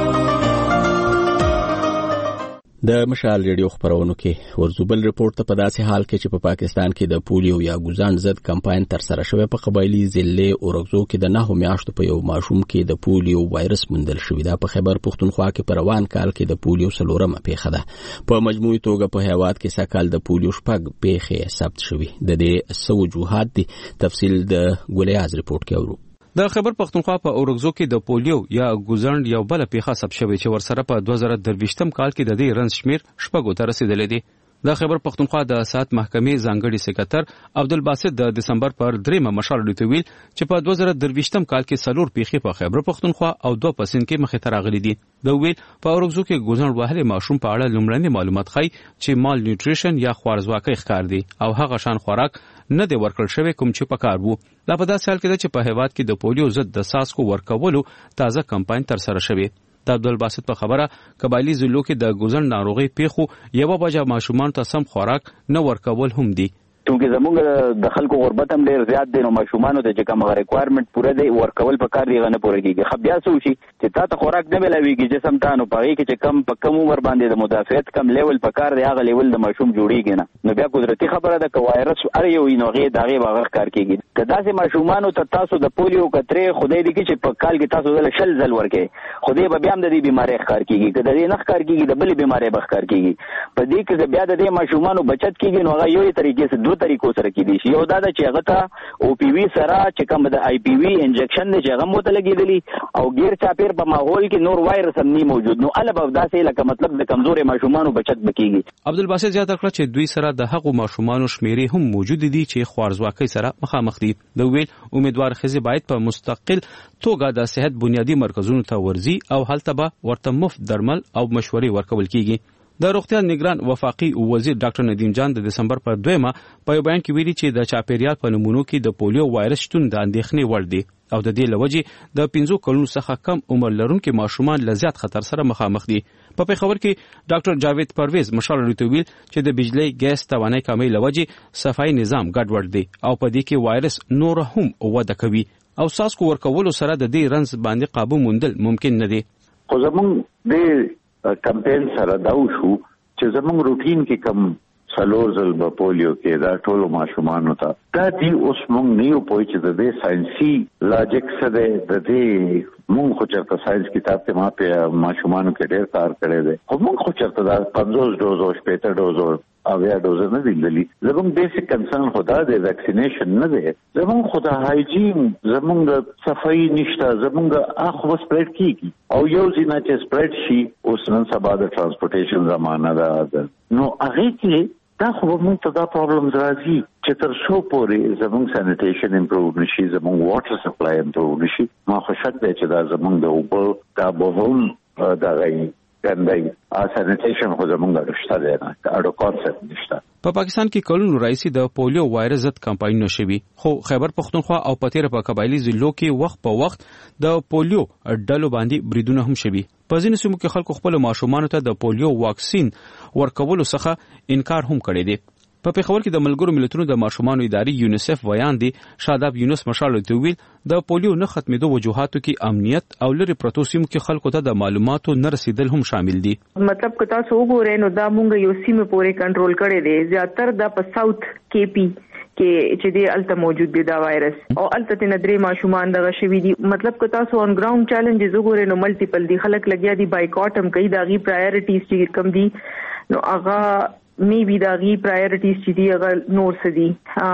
د مشال ریډیو خبرونو کې ورزوبل ریپورت ته په داسې حال کې چې په پاکستان کې د پولیو یا ګوزان ضد کمپاین تر سره شوی په قبایلی ضلع اورغزو کې د 9 میاشتو په یو ماشوم کې د پولیو وایرس موندل شوی دا په خیبر پختونخوا کې په روان کال کې د پولیو سلورمه پیښه ده په مجموعي توګه په هیواد کې سکهال د پولیو شپږ پیښې ثبت شوی د دې سو وجوهات دي تفصیل د ګولیاز ریپورت کې اورو د خیبر پختونخوا په اورغزو کې د پولیو یا ګوزند یو بل پیښه ثبت شوې چې ورسره په 2023م کال کې د دې رنځ شمیر شپږو ته رسیدلې دي. د خیبر پختونخوا د سات محکمې ځانګړي سکرټر عبدالباسط د دسمبر پر 3 مشال ډیټ ویل چې په 2023م کال کې سلور پیښې په خیبر پختونخوا او 2 په سند کې مخې ته راغلي دي. د ویل په اورغزو کې ګوزند وهلې ماشوم په اړه لومړني معلومات ښيي چې مال نیوټریشن یا خوارزواکۍ ښکار دي او هغه شان خوراک نه دی ورکړل شوی کوم چې پکار وو. لا په داسې حال کې چې په هیواد کې د پولیو ضد د ساسکو ورکولو تازه کمپاین تر سره شوی. د عبدالباسط په خبره قبایلی ضلعو کې د ګوزند ناروغي پیښو یو بجا ماشومان ته سم خوراک نه ورکول هم دي. چونکه زموږ د خلکو غربت هم ډیر زیات دی نو ماشومانو ته چې کوم ریکوایرمنت پوره دی ورکول پکار دی غنه پوره کیږي. خو بیا څه شي چې تا ته خوراک نه ملويږي جسم ته نو پاره کې چې کم په کم عمر باندې د مدافعت کم لیول پکار دی هغه لیول د ماشوم جوړیږي نه نو بیا قدرتي خبره ده ک وایرس ار یو نوغه دغه باغ کار کیږي. کدا سه ماشومانو ته تاسو د پولیو کترې خدای دې کې چې په کال کې تاسو د شل ځل ورکې خدای به بیا هم د دې بیماری ښکار کیږي کدا دې نه ښکار کیږي د بلې بیماری به ښکار کیږي. په دې کې بیا د دې ماشومانو بچت کیږي نو هغه یو طریقې سره دوه طریقو سره کیږي. یو دا چې هغه ته او پی وی سره چې کوم د آی پی وی انجکشن نه چې هغه مو ته لګیدلی او غیر چاپیر په ماحول کې نور وایرس هم نه موجود نو البته داسې لکه مطلب د کمزوري ماشومانو بچت بکیږي. عبدالباسط زیاته کړ چې دوی سره د هغو ماشومانو شمیرې هم موجود دي چې خوارزواکۍ سره مخامخ دي. د ویل امیدوار خزي باید په مستقل توګه د صحت بنیادی مرکزونو ته ورځي او هلته به ورته مفت درمل او مشورې ورکول کیږي. د روغتیا نگران وفاقي وزیر ډاکټر ندیم جان د دسمبر پر 2 په بیان کې ویلي چې د چاپیریال په نمونو کې د پولیو وایرس شتون د اندېښنې وړ دی او د دې لوجې د 15 کلونو څخه کم عمر لرونکو ماشومان له زیات خطر سره مخامخ دي. په پیښور کې ډاکټر جاوید پرویز مشال ریتویل چې د بجلی ګیس توانای کمی لوجې صفای نظام ګډوډ دی او په دې کې وایرس نور هم وده کوي او ساسکو ورکولو سره د دې رنځ باندې قابو موندل ممکن نه دی. خو زمونږ د کمپین سره دا وشو چې زمونږ روټین کې کم سلور ځل په پولیو کې دا ټول ماشومان ته دا دی اوس مونږ نه یو پوه چې د دې ساينسي لاجیک سره د دې مونږ خو چرته ساينس کتاب ته ما په ماشومان کې ډېر کار کړی دی خو مونږ خو چرته دا 50 ډوز او 70 ډوز او یا ډوز نه دیدلی. زمونږ بیسیک کنسرن خدا د ویکسینیشن نه دی زمونږ خدا هایجین زمونږ صفائی نشته زمونږ اخو سپریډ کیږي او یو ځینه چې سپریډ شي اوس نن سبا د ترانسپورټیشن زمانہ ده نو هغه کې دا خو موږ ته دا پرابلمز راځي چې تر څو پورې زمونږ سانیټیشن امپروو نشي زمونږ واټر سپلای امپروو نشي ما خو شک دی چې دا زمونږ د اوبو دا بهون دا غي ګندای سانیټیشن خو زمونږ رښتا دی نه اړو کانسپټ نشته. په پاکستان کې کلونو راځي د پولیو وایرس ضد کمپاین نشوي خو خیبر پختونخوا او پتیره په قبایلی ضلعو کې وخت په وخت د پولیو ډلو باندې بریدونه هم شوي. په ځینو سیمو کې خلکو خپل ماشومان ته د پولیو واکسین ورکولو څخه انکار هم کړی دی. په پیښور کې د ملګرو ملتونو د ماشومان ادارې یونیسف ویان دي شاداب یونس مشال تویل د پولیو نه ختمېدو وجوهاتو کې امنیت او لري پروتو سیمو کې خلکو ته د معلوماتو نه رسیدل هم شامل دي. مطلب که تاسو وګورئ نو دا مونږ یو سیمه پورې کنټرول کړی دی زیاتره د په ساوث کې پی کې چې دی الته موجود دی دا وایرس او الته ته ندرې ماشومان دغه شوی دي. مطلب که تاسو اون ګراوند چیلنجز وګورئ نو ملټیپل دي خلک لګیا دي بایکاټ هم کوي دا غي پرایورټیز چې کم دي نو هغه میبي دا غي پرایورټیز چې دی هغه نور سدي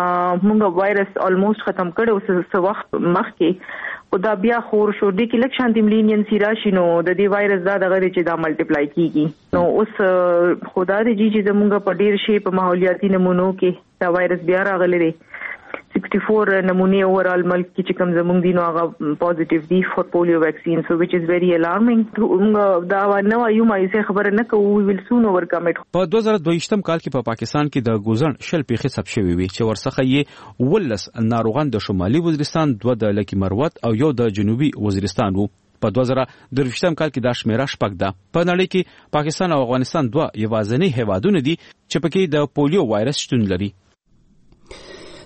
موږ وایرس الموست ختم کړو څه وخت مخکې او دا بیا خور شو د کې لک شانتي ملینینسي راشي نو د دې وایرس دا دغه چې دا ملټیپلای کیږي نو اوس خدا دې چې زموږ په ډیر شي په ماحولیاتي نمونو کې دا وایرس بیا راغلی دی 64 نمونه اوورال ملک کې چې کوم زموږ دي نو هغه پوزټیو دي فور پولیو ویکسین سو which is very alarming. دا نو یو مې خبره نه کوو وی ویل سون اوورکم اټ. په 2022م کال کې په پاکستان کې د ګوزن شل پیښې ثبت شوې وي چې ورڅخه یې ولس ناروغان د شمالي وزیرستان 2 د لکی مروت او یو د جنوبي وزیرستان وو. په 2023م کال کې دا شمیره شپږ ده. په نړۍ کې پاکستان او افغانستان 2 یوازینی هیوادونه دي چې پکې د پولیو وایرس شتون لري.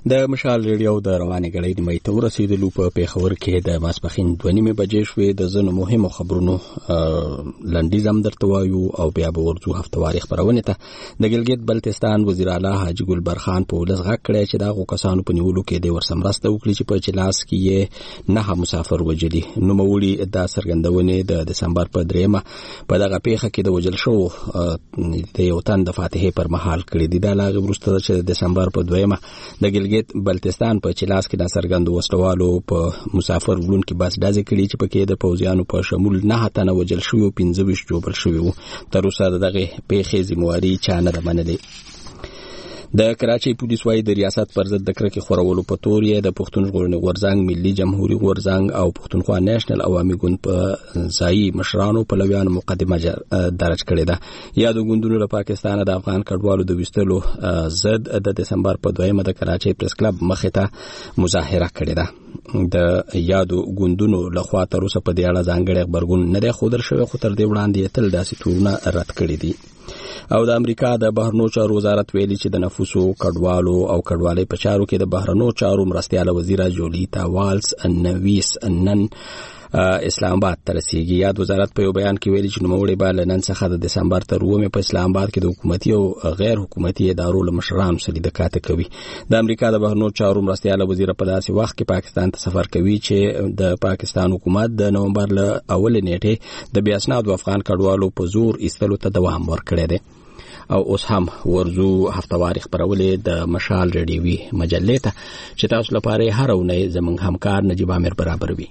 د مشال ریډیو د روانې غړې نیمه ته ورسېدلو په پیښور کې د ماسپخین 2:30 بجې شوې. د ځینو مهمو خبرونو لنډیز هم درته وایو او بیا به ورځو هفتواري خبرونه ته. د ګلګت بلتستان وزیر اعلی حاجی ګلبر خان په ولس غږ کړی چې دغه کسانو په نیولو کې د ورسمرسته وکړي چې په چلاس کې 9 مسافر وجلي. نوموړي دا څرګندونه د دسمبر په 3 په دغه پیښه کې د وجل شو د یو تن د فاتحې پر مهال کړی دی. دا لاغه وروسته چې د دسمبر په 2 د ګلګت بلتستان په چلاس کې د سرګند وسلوالو په مسافر ولون کې بس دازې کړي چې پکې د پوځیانو په شمول 9 تنه وجل شوی او 15 جوړ شوی وو. تر اوسه دغه پیښې ذمہواری چا نه منلې. د کراچۍ پولیس وايي د ریاست پر ضد د کرکې خورولو په تور یې د پښتون ژغورنې غورځنګ، ملي جمهوریت غورځنګ او پښتونخوا نېشنل عوامي ګوند په ځایي مشرانو پلویانو مقدمه درج کړې ده. یادو ګوندونو له پاکستان د افغان کډوالو د وستلو ضد د دسمبر په 2 د کراچۍ پریس کلب مخې ته مظاهره کړې ده. د یادو ګوندونو لخوا تر اوسه په دې اړه ځانګړی خبرګون نه دی ښودل شوی، خو تر دې وړاندې تل داسې تورونه رد کړي دي. او د امریکا د بهرنیو چارو وزارت ویلي چې د نفوسو کډوالو او کډوالۍ په چارو کې د بهرنیو چارو مرستیاله وزیره جولیتا والز نویس نن اسلام آباد ته رسیږي. یاد وزارت په یو بیان کې ویلي چې نوموړي به له نن څخه د دسمبر تر 9 په اسلام آباد کې د حکومتي او غیر حکومتي ادارو له مشرانو سره لیدکات کوي. د امریکا د بهرنیو چارو مرستیاله وزیره په داسې وخت کې پاکستان ته سفر کوي چې د پاکستان حکومت د نومبر له اول نیټه د بیا اسنادو افغان کډوالو په زور ایستلو ته دوام ورکړی دی. او اوس هم ورځو هفتواري خبرولې د مشال ریډیوي مجلې ته چې تاسو لپاره هر اونۍ زموږ همکار نجیب عامر برابروي.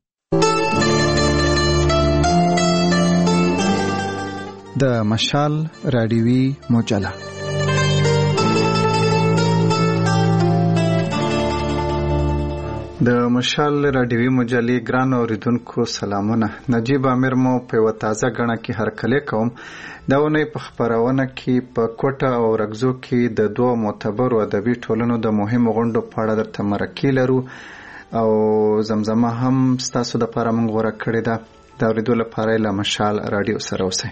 د مشال ریډیوي مجله د مشال راډیوي مجلې ګران اوریدونکو سلامونه. نجیب عامر مو په یو تازه غڼه کې هرکلی کوم. دا ونې په خبرونه کې په کوټه او رګزو کې د دوه معتبرو ادبي ټولنو د مهمو غونډو په اړه درته مرکې لرو او زمزمه هم ستاسو د لپاره موږ غوره کړې ده. د اوریدو لپاره له مشال راډیو سره اوسئ.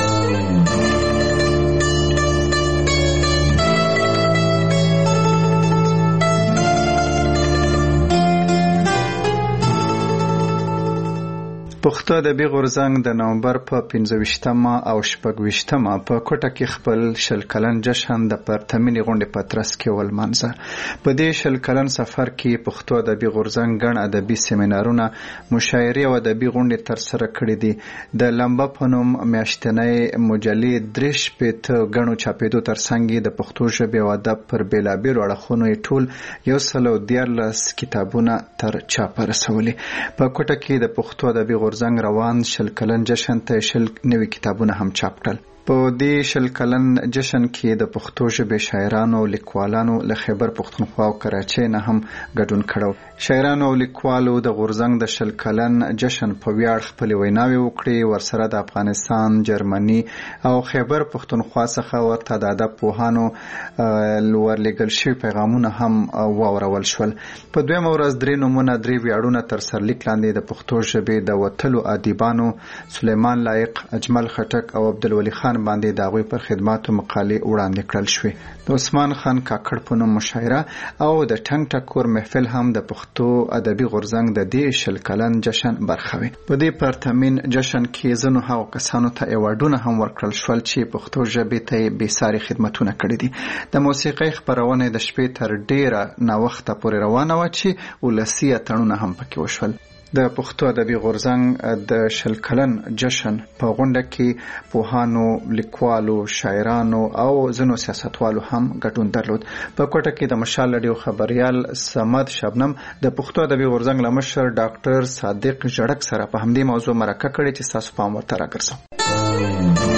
پښتو ادبي غورځنګ د نومبر په 15 او 26 په کوټه کې خپل 100 کلن جشن د پرتمینی غونډې په ترڅ کې ولمانځه. په دې 100 کلن سفر کې پښتو ادبي غورځنګ ګڼ ادبي سیمینارونه، مشاعرې او ادبي غونډې تر سره کړې دي. د لمبه په نوم میاشتنۍ مجلې 3 پېته غڼو چاپېدو ترڅنګ د پښتو ژبې او ادب پر بیلابیلو اړخونو ټول 114 کتابونه تر چاپ رسولي. په کوټه کې د پښتو ادبي غورځنګ روان 100 کلن جشن ته 100 نوي کتابونه هم چاپ کړل. په دې 100 کلن جشن کې د پښتو ژبې شاعرانو او لیکوالانو له خیبر پښتونخوا او کراچۍ نه هم ګډون کړو. شاعرانو او لیکوالو د غورځنګ د 100 کلن جشن په ویاړ خپل ویناوي وکړي. ورسره د افغانستان، جرمني او خیبر پښتونخوا څخه ورته د ادب پوهانو ورلېږل شوي پیغامونه هم واورول شول. په دویمه ورځ 3 نومونه 3 ویاړونه تر سرلیک لاندې د پښتو ژبې د وتلو ادیبانو سلیمان لایق، اجمل خټک او عبدالولي خان باندې د هغوی پر خدماتو مقالې وړاندې کړل شوې. د عثمان خان کاکړ په نوم مشاعره او د ټنګ ټکور محفل هم د پښتو ادبي غورځنګ د دې 100 کلن جشن برخه وي. په دې پرتمین جشن کې ځینو هغو کسانو ته ایوارډونه هم ورکړل شول چې پښتو ژبې ته بې ساري خدمتونه کړي دي. د موسیقۍ خپرونه د شپې تر ډیره ناوخته پورې روانه وه چې ولسي اتڼونه هم پکې وشول. د پښتو ادبي غورځنګ د 100 کلن جشن په غونډه کې پوهانو، لیکوالو، شاعرانو او ځینو سیاستوالو هم ګډون درلود. په کوټه کې د مشال ریډیو خبريال صمد شبنم د پښتو ادبي غورځنګ له مشر ډاکټر صادق جړک سره په همدې موضوع مرکه کړې چې تاسو پام ورته راګرځو.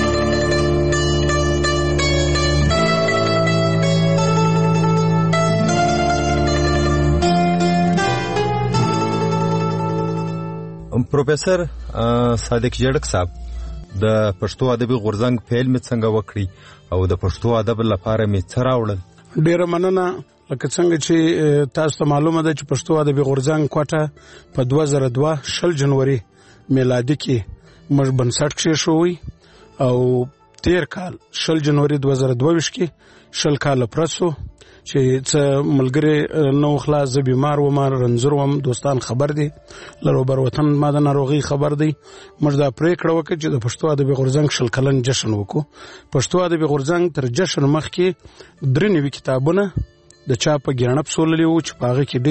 پروفیسر صادق جړک صاحب، د پښتو ادبي غورځنګ پیل می څنګه وکړي او د پښتو ادب لپاره می څه راوړل؟ ډیره مننه. لکه څنګه چې تاسو ته معلومه ده چې پښتو ادبي غورځنګ کوټه په 2002 جنوري میلادي کې موږ بنسټ کېښوی او تیر کال 10 جنوري 2022 کې 10 کال پرسو چې څه ملګری نو خلاص ز بیمار و ما رنځور وم دوستان خبر دي لرو بر وطن ما د ناروغي خبر دي موږ دا پریکړه وکړه چې د پښتو ادبي غورځنګ 10 کلن جشن وکړو پښتو ادبي غورځنګ تر جشن مخکې 3 کتابونه د چا په ګڼپ سوللی و چې پاغه کې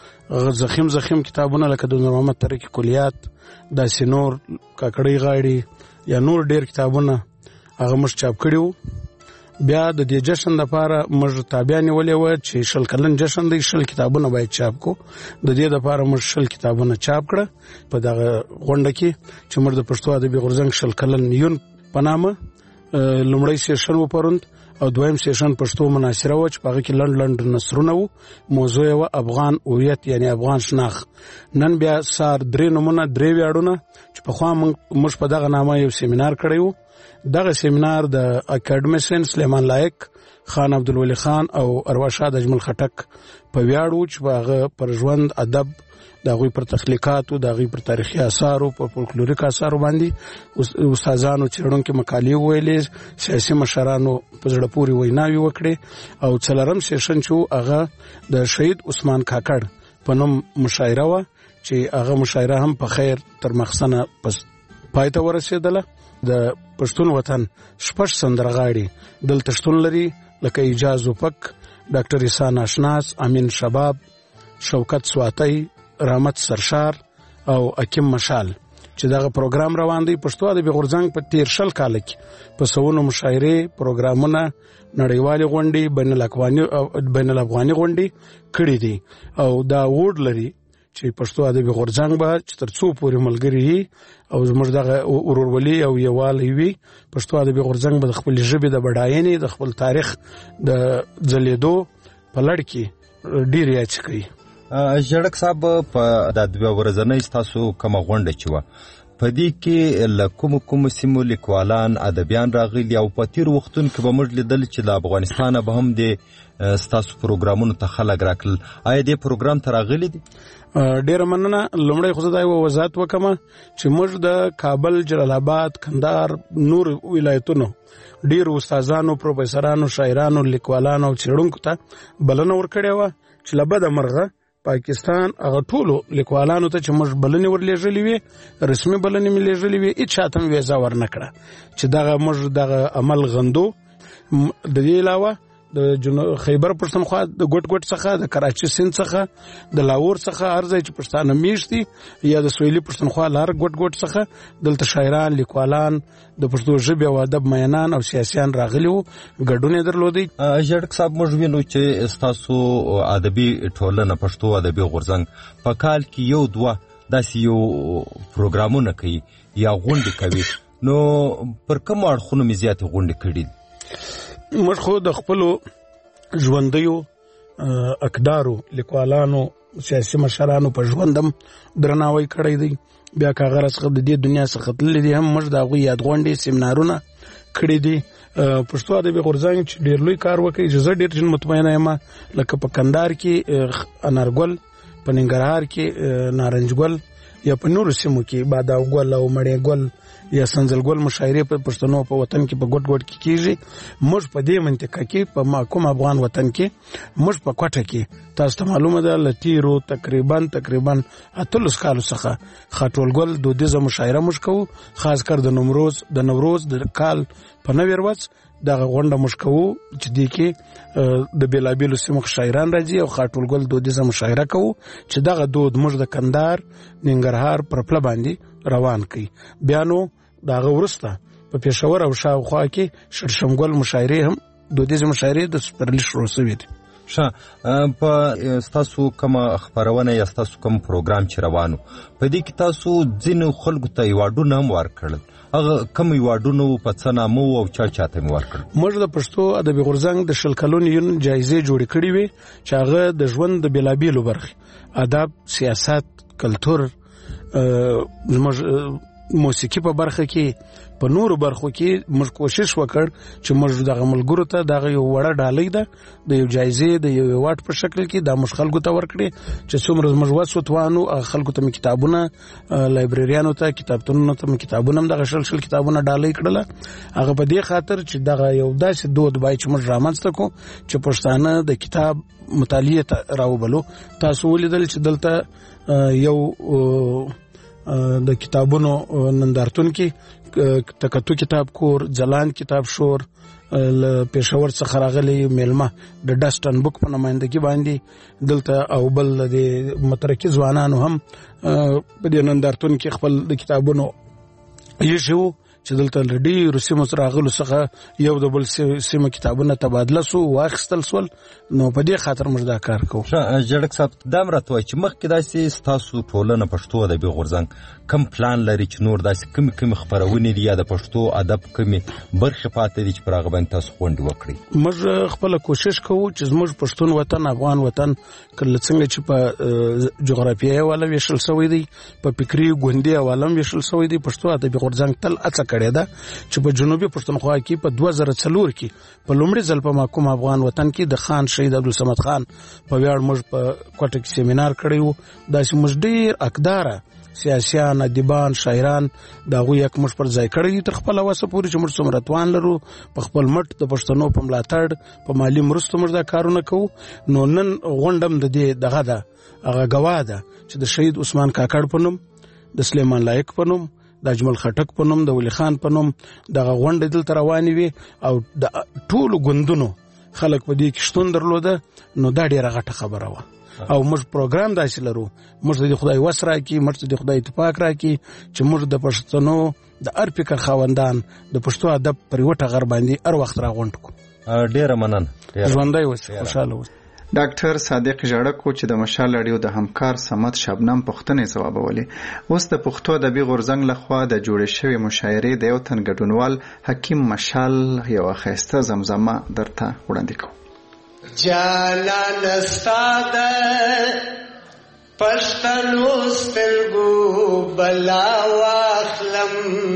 ډیر زخیم کتابونه لکه د محمد ترکی کلیات د سینور کاکړی غاړي یا نور ډیر کتابونه هغه مش چاپ کړیو بیا د دې جشن لپاره موږ تابع نیولې و چې 10 کلن جشن دی 10 کتابونه باید چاپ کو د دې لپاره موږ 10 کتابونه چاپ کړه په دغه غونډه کې چې موږ د پښتو ادبي غورځنګ 10 کلن یون په نامه لومړی سیشن و پروند او دویم سیشن پښتو مناصره و چې هغه کې لند نثرونه وو موضوع و افغان هویت یعنی افغان شناخت نن بیا سار 3 نمونه 3 ویاړونه چې په خوا موږ په دغه نامه یو سیمینار کړی وو دغه سیمینار د اکیډمیشن سلیمان لایق خان عبدالولی خان او ارواښاد اجمل خټک په ویاړو چې هغه پر ژوند ادب د غوی پر تخلیقاتو د غوی پر تاریخي آثارو پر فولکلوریک آثارو باندې استادانو چیرونکو مقالې ویلې سیاسي مشرانو په زړه پورې ویناوي وکړي او څلورم سیشن چې هغه د شهید عثمان کاکړ په نوم مشاعره و چې هغه مشاعره هم په خیر تر مخسنه پای ته ورسېدله د پښتون وطن شپږ سندرغاړي دلته شتون لري لکه اجاز وپک ډاکټر احسان اشناس امین شباب شوکت سواتی رحمت سرشار او حکیم مشال چې دغه پروګرام روان دی پښتو ادبي غورځنګ په 13 کال کې په سونو مشاعره پروګرامونه نړیوالې غونډې بین الافغاني غونډې کړې دي او دا وډ لري چې پښتو ادبي غورځنګ به چې تر څو پورې ملګری او زموږ دغه ورورولي او یووالی وي پښتو ادبي غورځنګ به د خپل ژبې د بډاینې د خپل تاریخ د ځلیدو په لړ کې ډیر یاد کوي ژړک صاحب په د ادبي ورځنۍ تاسو کوم غونډه چوه په دې کې له کوم سیمو لیکوالان ادبیان راغلي او په تیر وختونو کې به موږ لیدل چې د افغانستان به هم د تاسو پروګرامونو ته خلک راکړل آیا دې پروګرام ته راغلي دي ډیر مننه لومړی خو دا وضاحت وکم چې موږ د کابل جلال آباد کندهار نور ولایتونو ډیر استادانو پروفیسورانو شاعرانو لیکوالانو چیرونکو ته بلنه ورکړې و چې لبد مرغه پاکستان هغه ټولو لیکوالانو ته چې موږ بلنې ورلېږلې وي رسمي بلنې مې لېږلې وي هیڅ چاته ویزا ورنکړه چې دغه موږ دغه عمل غندو د دې علاوه د خیبر پښتونخوا د ګوټ څخه د کراچي سند څخه د لاهور څخه ارزای چې پښتانه میشتي یا د سویلي پښتونخوا لار ګوټ څخه دلته شاعران لیکوالان د پښتو ژبې او ادب مینان او سیاسيان راغلي وو ګډون درلودي ژړک صاحب موږ وینو چې تاسو ادبي ټولنه پښتو ادبي غورځنګ په کال کې یو دوه داسې یو پروګرامونه کوي یا غونډې کوي نو پر کوم اړخونو مې زیاتې غونډې کړي موږ خو د خپل ژوندیو اقدارو لیکوالانو سیاسي مشرانو په ژوندم درناوی کړی دی بیا کاغه څخه د دې دنیا څخه تللی دي هم موږ د غوي یاد غونډې سیمینارونه کړی دي پښتو ادبي غورځنګ چې ډیر لوی کار وکړي چې زه ډیر جن مطمئنه یم لکه په کندهار کې انارګل په ننګرهار کې نارنجګل یا په نورو سیمو کې باداوګل او مړېګل یا سنځلګل مشاعره په پښتنو په وطن کې په ګډ کې کیږي موږ په دې منطقه کې په محکوم افغان وطن کې موږ په کوټه کې تاسو ته معلومه ده لتیرو تقریبا 30 کالو څخه خاطولګل دودیزه مشاعره موږ کوو خاص کر د نوروز د کال په نوې ورځ دغه غونډه موږ کوو چې د کې د بیلابیلو سیمو شاعران راځي او خاطولګل دودیزه مشاعره کوو چې دغه دود موږ د کندهار ننګرهار پر پله باندې روان کړي بیا نو دغه ورسته په پېښور او شاوخوا کې شړشمګل مشاعره هم دودیزه مشاعره د سپرلی شروع شوې دي په تاسو کوم خبرونه یا تاسو کوم پروګرام چې روانو په دې کې تاسو ځینو خلکو ته ایوارډونه هم ورکړل هغه کوم ایوارډونه په څه نامو او چاته مو ورکړل موږ د پښتو ادبي غورځنګ د 10 کلونو یون جایزې جوړې کړې وي چې هغه د ژوند د بیلابیلو برخې ادب سیاست کلچر زموږ موسیقي په برخه کې په نورو برخو کې موږ کوشش وکړ چې موږ دغه ملګرو ته دغه یو وړه ډالۍ ده د یو جایزې د یو واټ په شکل کې د موږ خلکو ته ورکړي چې څومره موږ وسو توانو خلکو ته کتابونه لایبرریانو ته کتابتونونو ته کتابونه دغه شل کتابونه ډالۍ کړل هغه په دې خاطر چې دغه یو داسې دود بای چې موږ رامنځته کو چې پښتانه د کتاب مطالعه ته راوبلو. تاسو ولیدل چې دلته یو د کتابونو نندارتون کې تکتو کتاب کور، ځلان کتاب شور، پېښور څخه راغلي میلمه د ډسټن بوک په نمائندګي باندې دلته او بل د مترقي ځوانانو هم په دې نندارتون کې خپل د کتابونو یشو چې دلته ډېرو سیمو څخه راغلو څخه یو د بل سیمه کتابونه تبادله سو واخیستل سول. نو په دې خاطر موږ دا کار کوو. جړک صاحب دا مرته وای چې مخکې داسې تاسو ټولنه پښتو ادبي غورځنګ کم پلان لري چې نور داسې کم خبرونه دي یا د پښتو ادب کمی برخه پاتې دي چې پر هغه باندې تاسو غونډه وکړي؟ موږ خپل کوشش کوو چې زموږ پښتون وطن افغان وطن کله څنګه چې په جغرافیایي حواله ویشل شوی دی په فکری ګوندي حواله ویشل شوی دی پښتو ادبي غورځنګ تل اڅه کړی ده چې په جنوبي پښتونخوا کې په 2004 کې په لومړي ځل په محکوم افغان وطن کې د خان شهید عبدالصمد خان په ویاړ موږ په کوټه کې سیمینار کړی وو. داسې موږ ډېر اقداره سیاسيان، ادیبان، شاعران دا غو یک موږ پر ځای کړی تر خپل واسه پورې چې موږ څومره توان لرو په خپل مټ د پښتنو په ملاتړ په مالی مرستو موږ دا کارونه کوو. نو نن غونډم د دې دغه ده هغه گواه ده چې د شهید عثمان کاکړ په نوم، د سلیمان لایق په نوم، د اجمل خټک په نوم، د ولی خان په نوم دغه غونډه دلته روانې وي او د ټولو ګوندونو خلک په دې کې شتون درلوده. نو دا ډیره غټه خبره وه او موږ پروګرام داسې لرو موږ د خدای وس راکړي، موږ د خدای اتفاق راکړي چې موږ د پښتنو د هر فکر خاوندان د پښتو ادب پر وټه غر باندې هر وخت راغونډ کو. ډیره مننه. ژوندی اوسئ، خوشاله اوسئ. ډاکټر صادق ژړکو چې د مشال رادیو د همکار سمت شبنم پښتنې ځوابولې. اوس د پښتو ادبي غورځنګ لخوا د جوړې شوې مشاعرې د یو تن ګډونوال حکیم مشال یو ښایسته زمزمه درته وړاندې کوو. جانان استاد پښتنو سترګو بلا واخلم،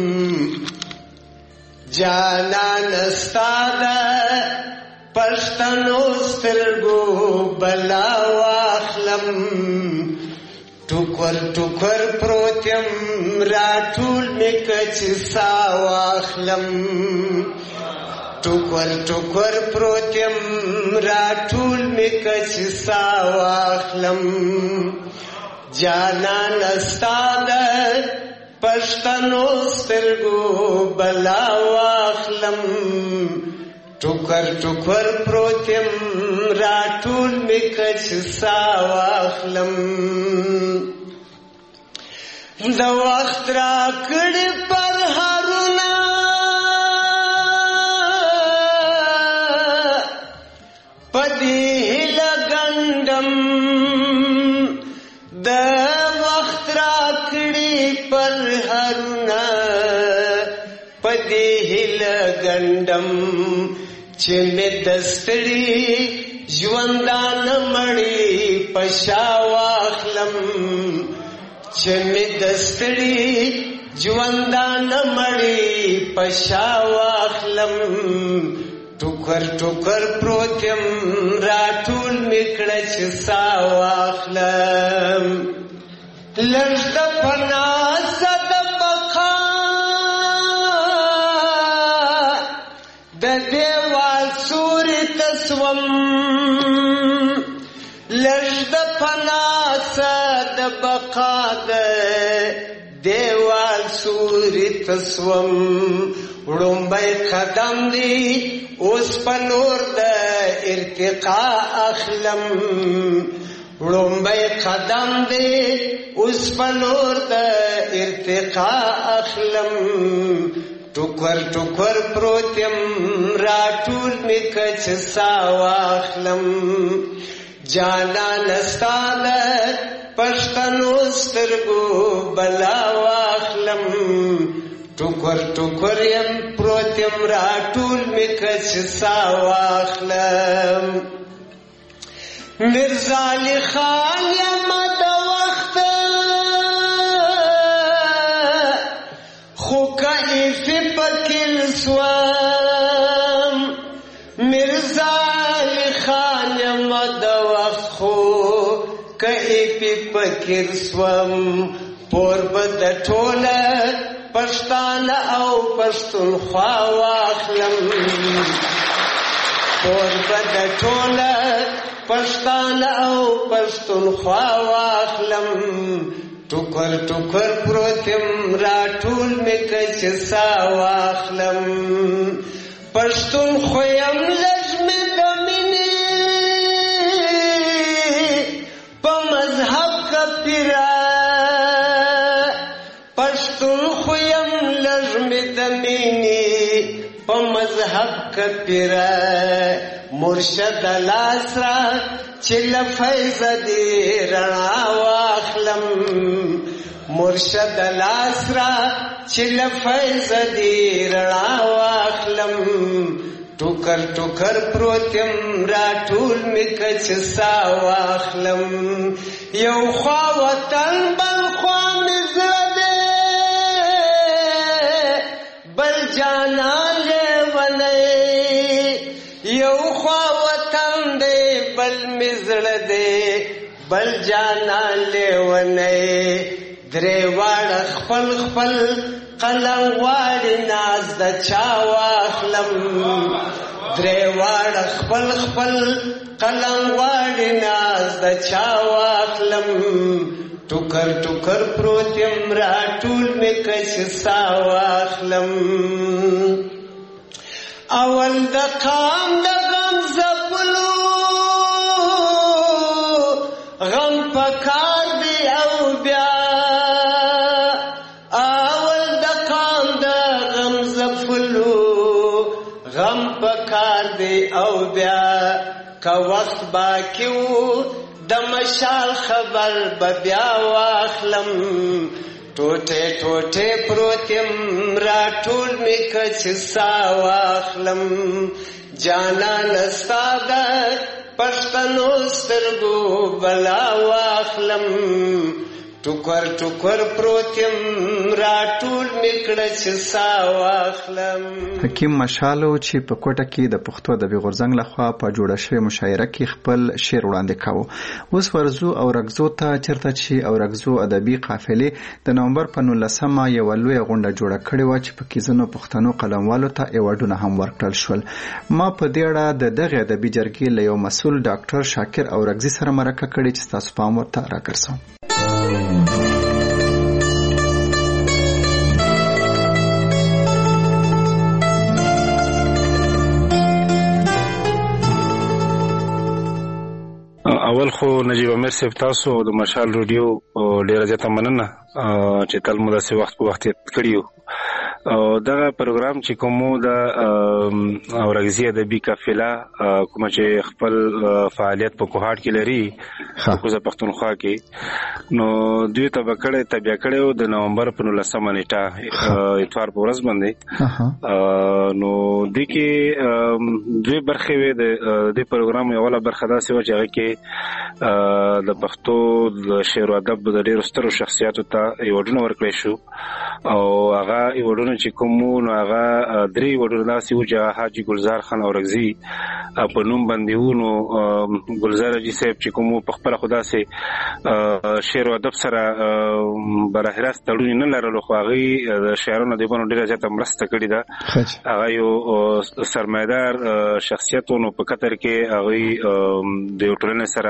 جانان استاد پښتنو سترګو بلا واخلم، ټوکر ټوکر پروتم راټول میکچ سا واخلم، ټوکر ټوکر پروتم راټول میکچ سا واخلم، جانان استاد پښتنو سترګو بلا واخلم، ټوکر ټوکر پروتم راټول میکچ سا واخلم، د وخت را کړي پر هارونه پدې هله ګندم، د وخت را کړي پر هارونه پدې هله ګندم، چې مې دستړي ژوندان مړی پشا واخلم، چې مې دستړي ژوندان مړی پشا واخلم، ټوکر ټوکر پروتم راټول میکړه چې سا واخلم، لږ د پناه د بقا د دیوال سوري تسوم، لږ د پناه د بقا د دیوال سوري تسوم، وړومبی قدم دی اوس په نور د ارتقا اخلم، وړومبی قدم دی اوس په نور د ارتقا اخلم، ټوکر ټوکر پروتم راټول میکچ سا واخلم، جانان استاد پښتنو سترګو بلا واخلم، ټوکر ټوکر یم پروتم راټول میکچ سا واخلم، مرزا علی خان یم د وخت فقیر سوم پور بد ټوله پښتانه او پښتونخوا واخلم پور بد ټوله پښتانه او پښتونخوا واخلم ټوکر ټوکر پروتم راټول مې کچ سا واخلم پښتون خویم لږ مې د مینې په مذهب کپیرا پښتون خویم لږ مې د مینې په مذهب کپیرا مرشد لاسرا چې لفظ دې رڼا واخلم مرشد لاسرا چې لفظ دې رڼا واخلم ټوکر ټوکر پروتم راټول مې کچ سا واخلم یو خوا وطن بل خوا مې زړه دې بل جانان لیونی یو خوا وطن دې بل مې زړه دې بل جانان لیونی درې واړه خپل خپل قلم غواړي ناز د چا واخلم درې واړه خپل خپل قلم غواړي ناز د چا واخلم ټوکر ټوکر پروت یم راټول مې کچ سا واخلم اول د قام د غم زپلو غم پکار دی او بیا غم پکار دی او بیا کا وخت باقیو د مشال خبر بیا واخلم ټوټه ټوټه پروتم راټول می کچ سا واخلم جانا نستاده پښتنو سترګو بلا واخلم ټوکر ټوکر پروتم راټول میکړه چې سا واخلم حکیم مشالو چې په کوټه کې د پښتو ادبي غورځنګ لخوا په جوړه شوې مشاعره کې خپل شعر وړاندې کاوه اوس ورزو او رغزو ته چرته چې او رغزو ادبي قافلې د نومبر په 19مه یو لوی غونډه جوړه کړې و چې په کې ځینو پښتنو قلموالو ته ایوارډونه هم ورکړل شول ما په دې اړه د دغه ادبي جرګې له یو مسؤل ډاکټر شاکر او رغزي سره مرکه کړې چې تاسو پام ورته راکړسو اول خو نجیب امیر صاحب تاسو د مشال رادیو ډیره زیاته مننه چې تل مو داسې وخت په وخت کړیو دا پروګرام چې کومو د اورغزي ادبي قافله کوم چې خپل فعالیت په کوهاټ کې لري کوزه پښتونخوا کې نو دوی ته بکړې تبیا کړو د نومبر په 19مه نیټه اتوار په ورځ باندې نو د کې دوی برخې وې د پروګرام یو ولا برخه دا سوي چې هغه کې د پښتو د شعر او ادب د ډیرو سترو شخصیاتو ته ایوارډونه ورکړل شو او هغه ایوارډونه چې کومو نو هغه درې ایوارډونه داسې و چې حاجی ګلزار خان اورغزي په نوم باندې و نو ګلزار جی صاحب چې کومو په خپل خدا سي شعر او ادب سره بره راست تړون نه لرلو خو هغه د شعرونو د بونو ډیره زیاته مرسته کړې ده هغه یو سرمایدار شخصیتونو په قطر کې هغه د ټولنې سره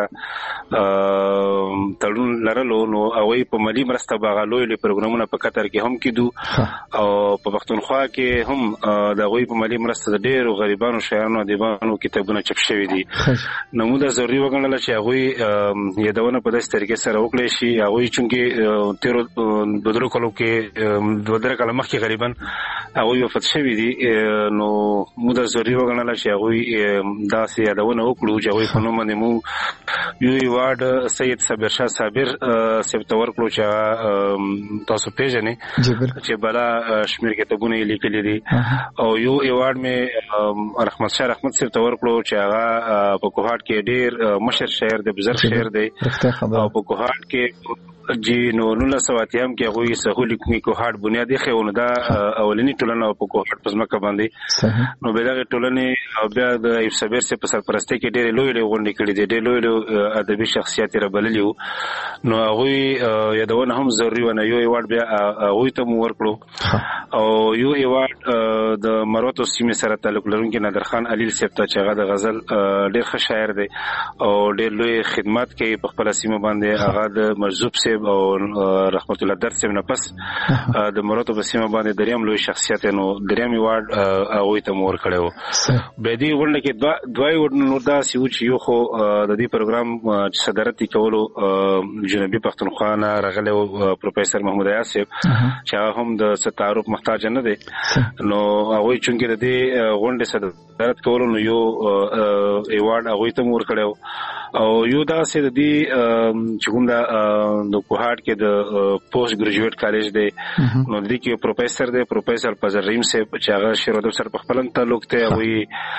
تړون لرلو نو هغه په مالی مرسته باغلوي له پروګرامونو په قطر کې هم کېدو او په پښتونخوا کې هم د هغه په مالی مرسته د ډیرو غریبانو شاعرانو ادیبانو کتابونه چاپ شوي دي نو موږ د ضروري وګڼل چې هغه یادونه په داسې طریقې سره وکړي شي هغه چې تیر بدرو کلو کې بدر کلمه کې غریبان هغه وفات شوي دي نو موږ د ضروري وګڼل چې هغه داسې یادونه وکړو چې هغه په نوم باندې مو یو ایوارډ سید صابر شاه صابر سپتور کړو چې تاسو پیژنې چې بلا شمیر کتابونه لیکلي دي او یو ایوارډ مې رحمت شاه رحمت سپتور کړو چې هغه په کوهاټ کې ډیر مشر شاعر دی بزرګ شاعر دی او په کوهاټ کې نو 1980 کې هغه سهولي کوهاټ بنیادی خېونه دا اولنی ټولنه په کوهاټ په ځمکه باندې نو به دا ټولنه بیا د ایف صبر سره په سرپرستی کې ډېر لوی غونډې کړې دي ډېر لوی ادبي شخصیت ربللیو نو هغه یادونه هم ضروري ونه یو ایوارډ بیا هغه ته ورکړو او یو ایوارډ د مروتو سیمه سره تعلق لرونکي نادر خان علیل صاحب ته چې هغه د غزل ډېر ښه شاعر دی او ډېر لوی خدمات کوي په خپل سیمه باندې هغه د مرزوب صاحب او رحمت الله درد صاحب نه پس د مروتو په سیمه باندې دریم لوی شخصیت نو دریم ایوارډ هغه ته مور کړو به دې ورنه کې دوی ورنه دا سیو چې یو خو د دې پروګرام صدارت کولو جنوبي پښتونخوا نه راغلی پروفیسور محمود عیاض صاحب چې هم د ستعارف محتاج نه دی نو هغه چونکې د دې غونډې صدارت کولو نو یو ایوارډ هغه ته مور کړو او یو دا سه د دې چې کوم د کوهاټ کې د پوسټ ګریجویټ کالج دی نو د دې کې پروفیسور دی پروفیسور فضل رحیم صاحب چې هغه شیرودو سره په خپل تعلق ته وي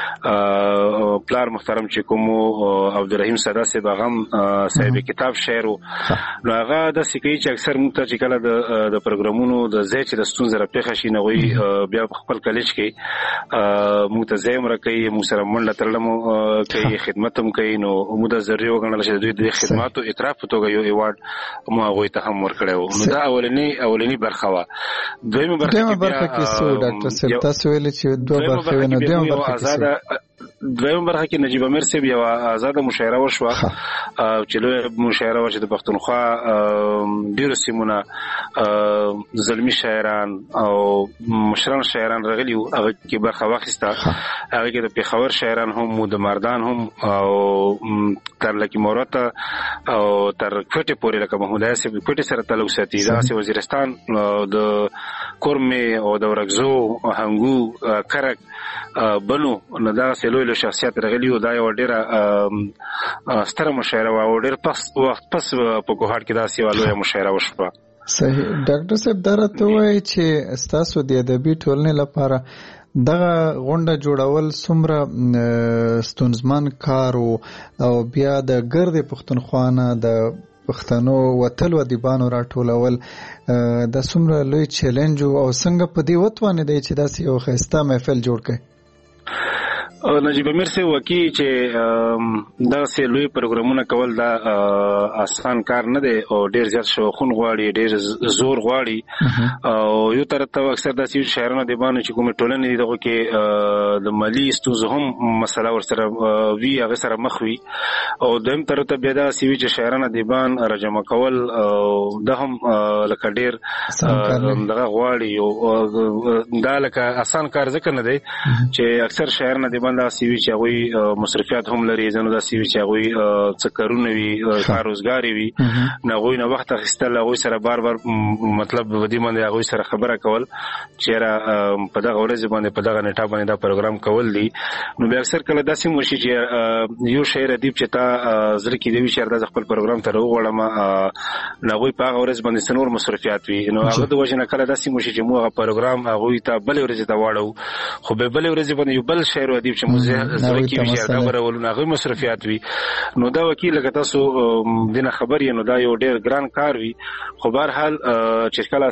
پلار محترم چې کوم عبدالرحیم صدا صاحب هغه صاحب کتاب شعر نو هغه د سکی چې اکثر موږ ته چې کله د پروګرامونو د ځای چې د ستونزې را پیښ شي نو وي بیا خپل کالج کې موږ ته زم راکې موږ سره منډه ترلمو کوي خدمت هم کوي نو موږ ضروري وګڼل چې دوی د خدماتو اعتراف په توګه یو ایوارډ مو هغه ته هم ورکړو نو دا اولنی برخه وا دویمه برخه کې څو ډاکټر صاحب تاسو ویل چې دوه برخه ونه دویمه برخه دویم برخه کې نجیب امیر صاحب یو آزاده مشاعره وشوه چې لوی مشاعره و چې د پښتونخوا ډیرو سیمونه زلمی شاعران او مشران شاعران راغلي هغه کې برخه واخیسته هغه کې د پیښور شاعران هم د مردان هم او تر لکه مورته او تر کوټه پورې لکه محمود عیاض صاحب کوټه سره تعلق ساتي دا سي وزیرستان د کورمه او د ورغزو هنګو کرک بنو نو دا سلوي له شخصیت راغلی او دا یو ډیره ستره مشاعره او ډیر وخت پس په کوهاټ کې دا سیوالو مشاعره وشوه صحیح ډاکټر صاحب درته وایي چې تاسو د ادبي ټولنې لپاره دغه غونډه جوړول څومره ستونزمن کار او بیا د ګرد پښتونخوا نه د پښتنو وتل ودیبانو راټولول د څومره لوی چیلنج او څنګه په دې وتوانه دی چې داسې یو ښایسته محفل جوړ کړي نجیب امیر صاحب وکی چې دا سه لوی پروګرامونه کول دا آسان کار نه دی او ډیر زیات شوخون غواړي ډیر زور غواړي او یو تر ته اکثر د سیو شهرونو د باندې چې کوم ټولنې دي دغه کې د مالی ستونزې هم مسله ورسره وی هغه سره مخ وي او دیم تر ته بیا د سیو شهرونو د باندې راجمع کول د هم لکه ډیر دغه غواړي او دا لکه آسان کار ځکه نه دی چې اکثر شهرونو د دا سیوی چې هغه مصرفيات هم لري ځنه دا سیوی چې هغه څه کارونه وي کاروزګاری وي نه غوي نه وخت اخیستل هغه سره بار مطلب ودی باندې هغه سره خبره کول چې را په دغه ورځ باندې په دغه نیټه باندې دا پروګرام کول دي نو به اکثر کله داسې مرشي چې یو شاعر ادیب چې تا زړه کې دی شاعر د خپل پروګرام ته وغوړم نه غوي په هغه ورځ باندې سنور مصرفيات وي نو هغه د وجه نه کله داسې مرشي چې موږ پروګرام هغه ته بل ورځ ته واړو خو به بل ورځ باندې یو بل شاعر ادیب چې زړه کې وي چې خبره ولونه غوي مصرفيات وي نو دا وکیل لکه تاسو دنه خبر یې نو دا یو ډېر ګران کار وي خو بهر حال چې کله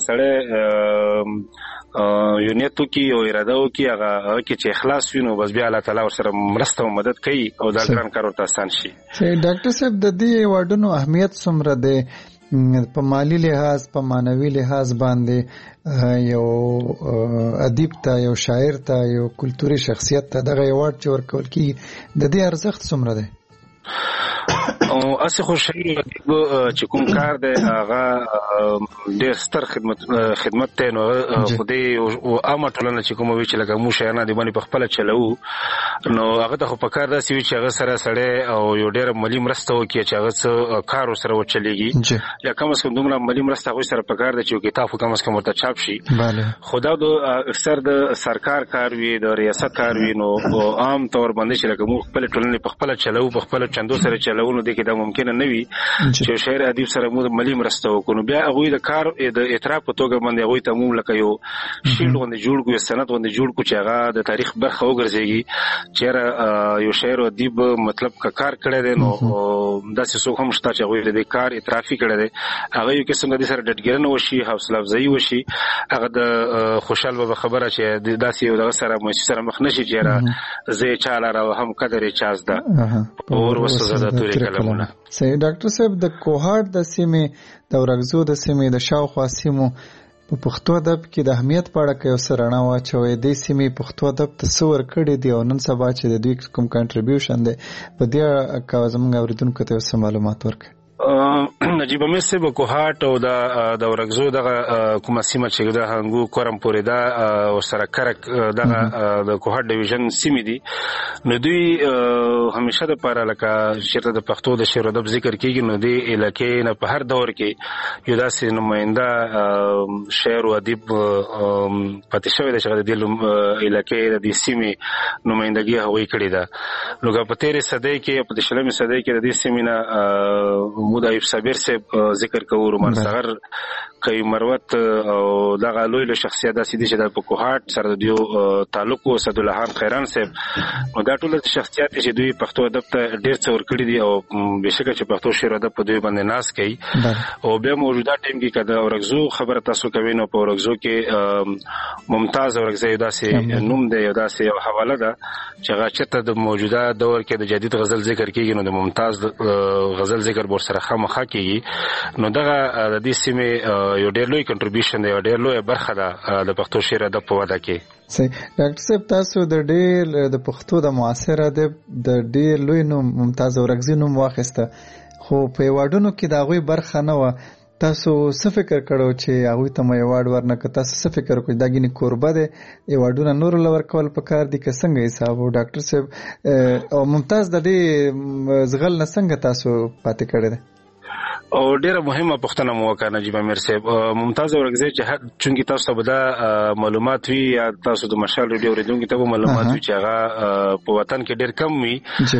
سره یو نیتو کې او اراده وکي هغه کې چې اخلاص وینو بس بیا الله تعالی ورسره مرسته او مدد کوي او دا ګران کار ورته آسان شي ډاکټر صاحب د دې وړاندو اهمیت څومره ده په مالی لحاظ په مانوي لحاظ باندې یو ادیب ته یو شاعر ته یو کلتوري شخصیت ته دغه ایوارډ چې ورکول کی د دې ارزښت څومره دی او اسه خوشحالي چې کوم کار دی هغه ډېر ستر خدمت ته نو خدای او عامه ټولنه چې کوم وی چې لکه مو شایانه دی باندې په خپل چلو نو هغه ته په کار داسي وی چې هغه سره سره او یو ډېر مالی مرسته وکړي چې هغه کار سره وچلېږي یا کوم څه دومره مالی مرسته غوښ سره په کار دی چې کتاب کوم څه مرته چاپ شي خدا د اکثر د سرکار کار وی د ریاست کار وی نو عام طور باندې چې لکه مو خپل ټولنه په خپل چلو په خپل چندو سره چلوونو د کې دا ممکن نه وي چې شاعر ادیب سره ملي مرسته وکړو بیا هغه د کار د اعتراف په توګه باندې هغه ته موږ لکه یو شیلډ باندې جوړ کو سند باندې جوړ کو چې هغه د تاریخ برخه وګرځيږي چې یو شاعر ادیب مطلب کار کړی دی نو داسې څوک هم شته چې هغه د کار اعترافي کړی دی هغه یو قسم د سره ډټګرنه وشي حوصله افزایی وشي هغه د خوشحال به خبره چې داسې یو د سره مؤسسه سره مخ نشي چې زه چاله را هم قدر چاز ده اور وسوسه د توري کلمونه صحیح ډاکټر صاحب د کوهاټ د سیمې د ورغزو د سیمې د شاوخوا سیمو په پښتو ادب کې د اهمیت په اړه کې سره رڼا واچوي د سیمې پښتو ادب تصور کړی دی او نن سبا چې د دوی کوم کنټریبیوشن دی په دې کاوه زموږ اوریدونکو ته څه معلومات ورکړي نجیب امیر صاحب کوهاټ او د ورغزو دغه کومه سیمه چې د هنګو کورم پورې دا او سره کرک دغه د کوهاټ ډیویژن سیمه دي نو دوی همیشه د پاره لکه شرط د پښتو د شعر ادب ذکر کیږي نو دی علاقې نه په هر دور کې یو داسې نماینده شعر او ادب پاتې شوی د شغل د علاقې د سیمه نمائندګي هوی کړی ده نو په 13 صدۍ کې په 16 صدۍ کې د دې سیمه نه مودایب صابر سے ذکر کوو رومان صغر کوي مروت او دغه لوی له شخصیت د سیدي چې د کوهاټ سره دیو تعلق او اسد الله خان خیران صاحب نو دا ټول شخصیت چې دوی پښتو ادب ته ډېر څه ورکړي دي او بهشکه چې پښتو شعر ادب په دوی باندې ناز کوي او بیا موجوده ټیم کې کده اورغزو خبره تاسو کوي نو په اورغزو کې ممتاز اورغزو داسې نوم دی داسې یو حواله ده چې هغه چته د موجوده دور کې د جدید غزل ذکر کیږي نو د ممتاز غزل ذکر بور سره خامخا کیږي نو دغه د دې سیمه یو ډېر لوی کنټریبیوشن دی یو ډېر لوی برخه ده د پښتو شعر ادب په وده کې صحیح ډاکټر صاحب تاسو د ډېر د پښتو د معاصر ادب د ډېر لوی نوم ممتاز اورغزي نوم واخیسته خو په ایوارډونو کې د هغوی برخه نه و تاسو څه فکر کړو چې هغوی ته مو ایوارډ ورنکړه تاسو څه فکر وکړئ دا ګینې کوربه دی ایوارډونه نورو له ورکول پکار دي که څنګه حساب و ډاکټر صاحب او ممتاز د دې زغل نه څنګه تاسو پاتې کړی دی او ډیره مهمه پوښتنه مو وکړه نجیب امیر صاحب ممتاز اورغزي چې چونکی تاسو ته به معلومات وی یا تاسو د مشال ریډیو ریډونکو ته معلومات وی چې هغه په وطن کې ډیر کم وی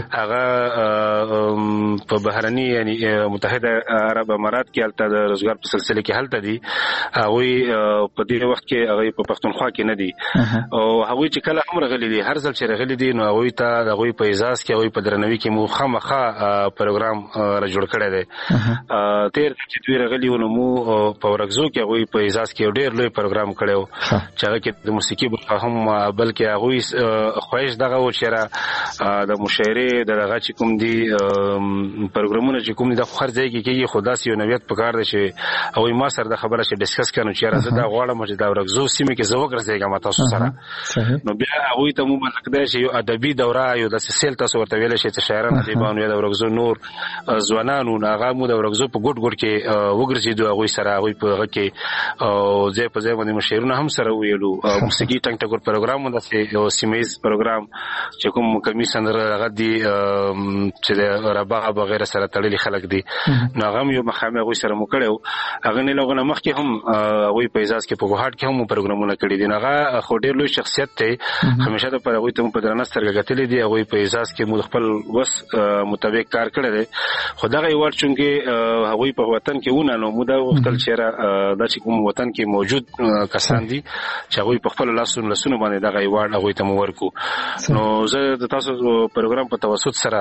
هغه په بهرني یعنی متحده عرب امارات کې حالت د روزګار په سلسله کې حالت دي هغه په دې وخت کې هغه په پښتونخوا کې نه دي او هغه چې کله هم رغلي دي هر ځل چې رغلي دي نو هغه ته هغه په اعزاز کې هغه په درنوي کې مو خامخا پروګرام را جوړ کړی دی تیر چې دوی رغلي ونو مو په ورغزو کې هغه په اعزاز کې ډېر لوی پروګرام کړو چې هغه کې د موسیقي برخه هم بلکې هغه خوښ دغه و چې د مشاعره دغه چې کوم دي پروګرامونه چې کوم دي د خر ځای کې خدا سي نویت پکار دي چې هغه ما سره د خبره چې ډیسکس کړو چې راځه دا غواړم چې د ورغزو سیمه کې زو ګرځېګم تاسو سره نو بیا هغه ته مو ملکده چې یو ادبي دوره یو د سیل تاسو ورته ویل شي چې شاعران ادیبان یو د ورغزو نور ځوانانو هغه مو د ورغزو په ګډ ګډ کې وګرځیدو هغه سره هغه په هغه کې او ځای په ځای باندې مشاعرونه هم سره ویلو موسیقي ټنګ ټکور پروګرام د یو سیمیز پروګرام چې کوم مکمل سندره هغه دی چې د رباغ بغیر سره تړلي خلک دي نو هغه یو مخامه هغه سره مو کړو هغه نه لغونه مخ کې هم هغه په اعزاز کې په ګوهاټ کې هم پروګرامونه کړی دي هغه خو ډېر لوی شخصیت ته همیشه د پر هغه ته په درنه سترګه غتلې دي هغه په اعزاز کې مو خپل وس مطابق کار کړی دی خدای ایوارډ چونکه هغه په وطن کې ونه نو مودا وختل چې دا چې کوم وطن کې موجود کسان دي چې هغه په خپل لاسونو باندې دغه ایوارډ هغه ته ورکو نو زه د تاسو پروګرام په توسط سره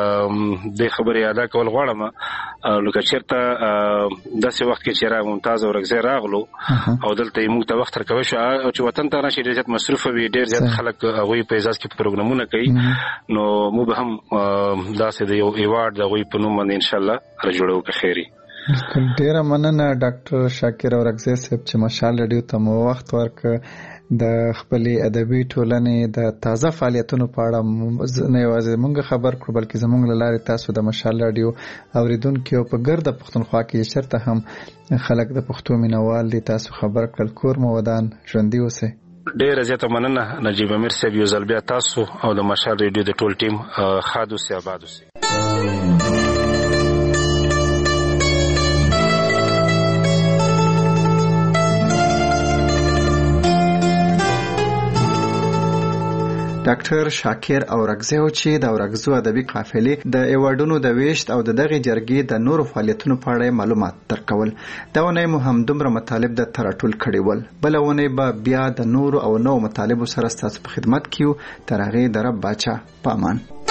د خبرې ادا کول غواړم لکه چیرته داسې وخت کې چې را ممتاز اورغزي راغلو او دلته موږ ته وخت ترکوي شو چې وطن ته راشي ډېر زیات مصرف وي ډېر زیات خلک هغه په اعزاز کې پروګرامونه کوي نو موږ به هم داسې د یو ایوارډ د غوي په نوم باندې ان شاء الله راجوړو که خیری ډیره مننه ډاکټر شاکر اورغزي صاحب چې مشال ریډیو ته مو وخت ورکړ د خپلې ادبي ټولنې د تازه فعالیتونو په اړه نه یوازې موږ خبر کړو بلکې زموږ له لارې تاسو د مشال ریډیو اوریدونکو او په ګرد پښتونخوا کې شرط هم خلک د پښتو مینوال دي تاسو خبر کړل کور مو ودان ژوندۍ اوسئ ډېر زیاته مننه نجیب امیر صاحب یو ځل بیا تاسو او د مشال ریډیو د ټول ټیم خادو سي آبادو سي ډاکټر شاکر اورغزیو چې د اورغزو ادبي قافلې د ایوارډونو د ویشت او دغه جرګې د نورو فعالیتونو په اړه معلومات درکول. دا ونه مهم دومره مطالب د ترټول کړي ول. بلونه به بیا د نورو او نو مطالبو سره ستاسو په خدمت کیو. تر هغه در باچا پامان.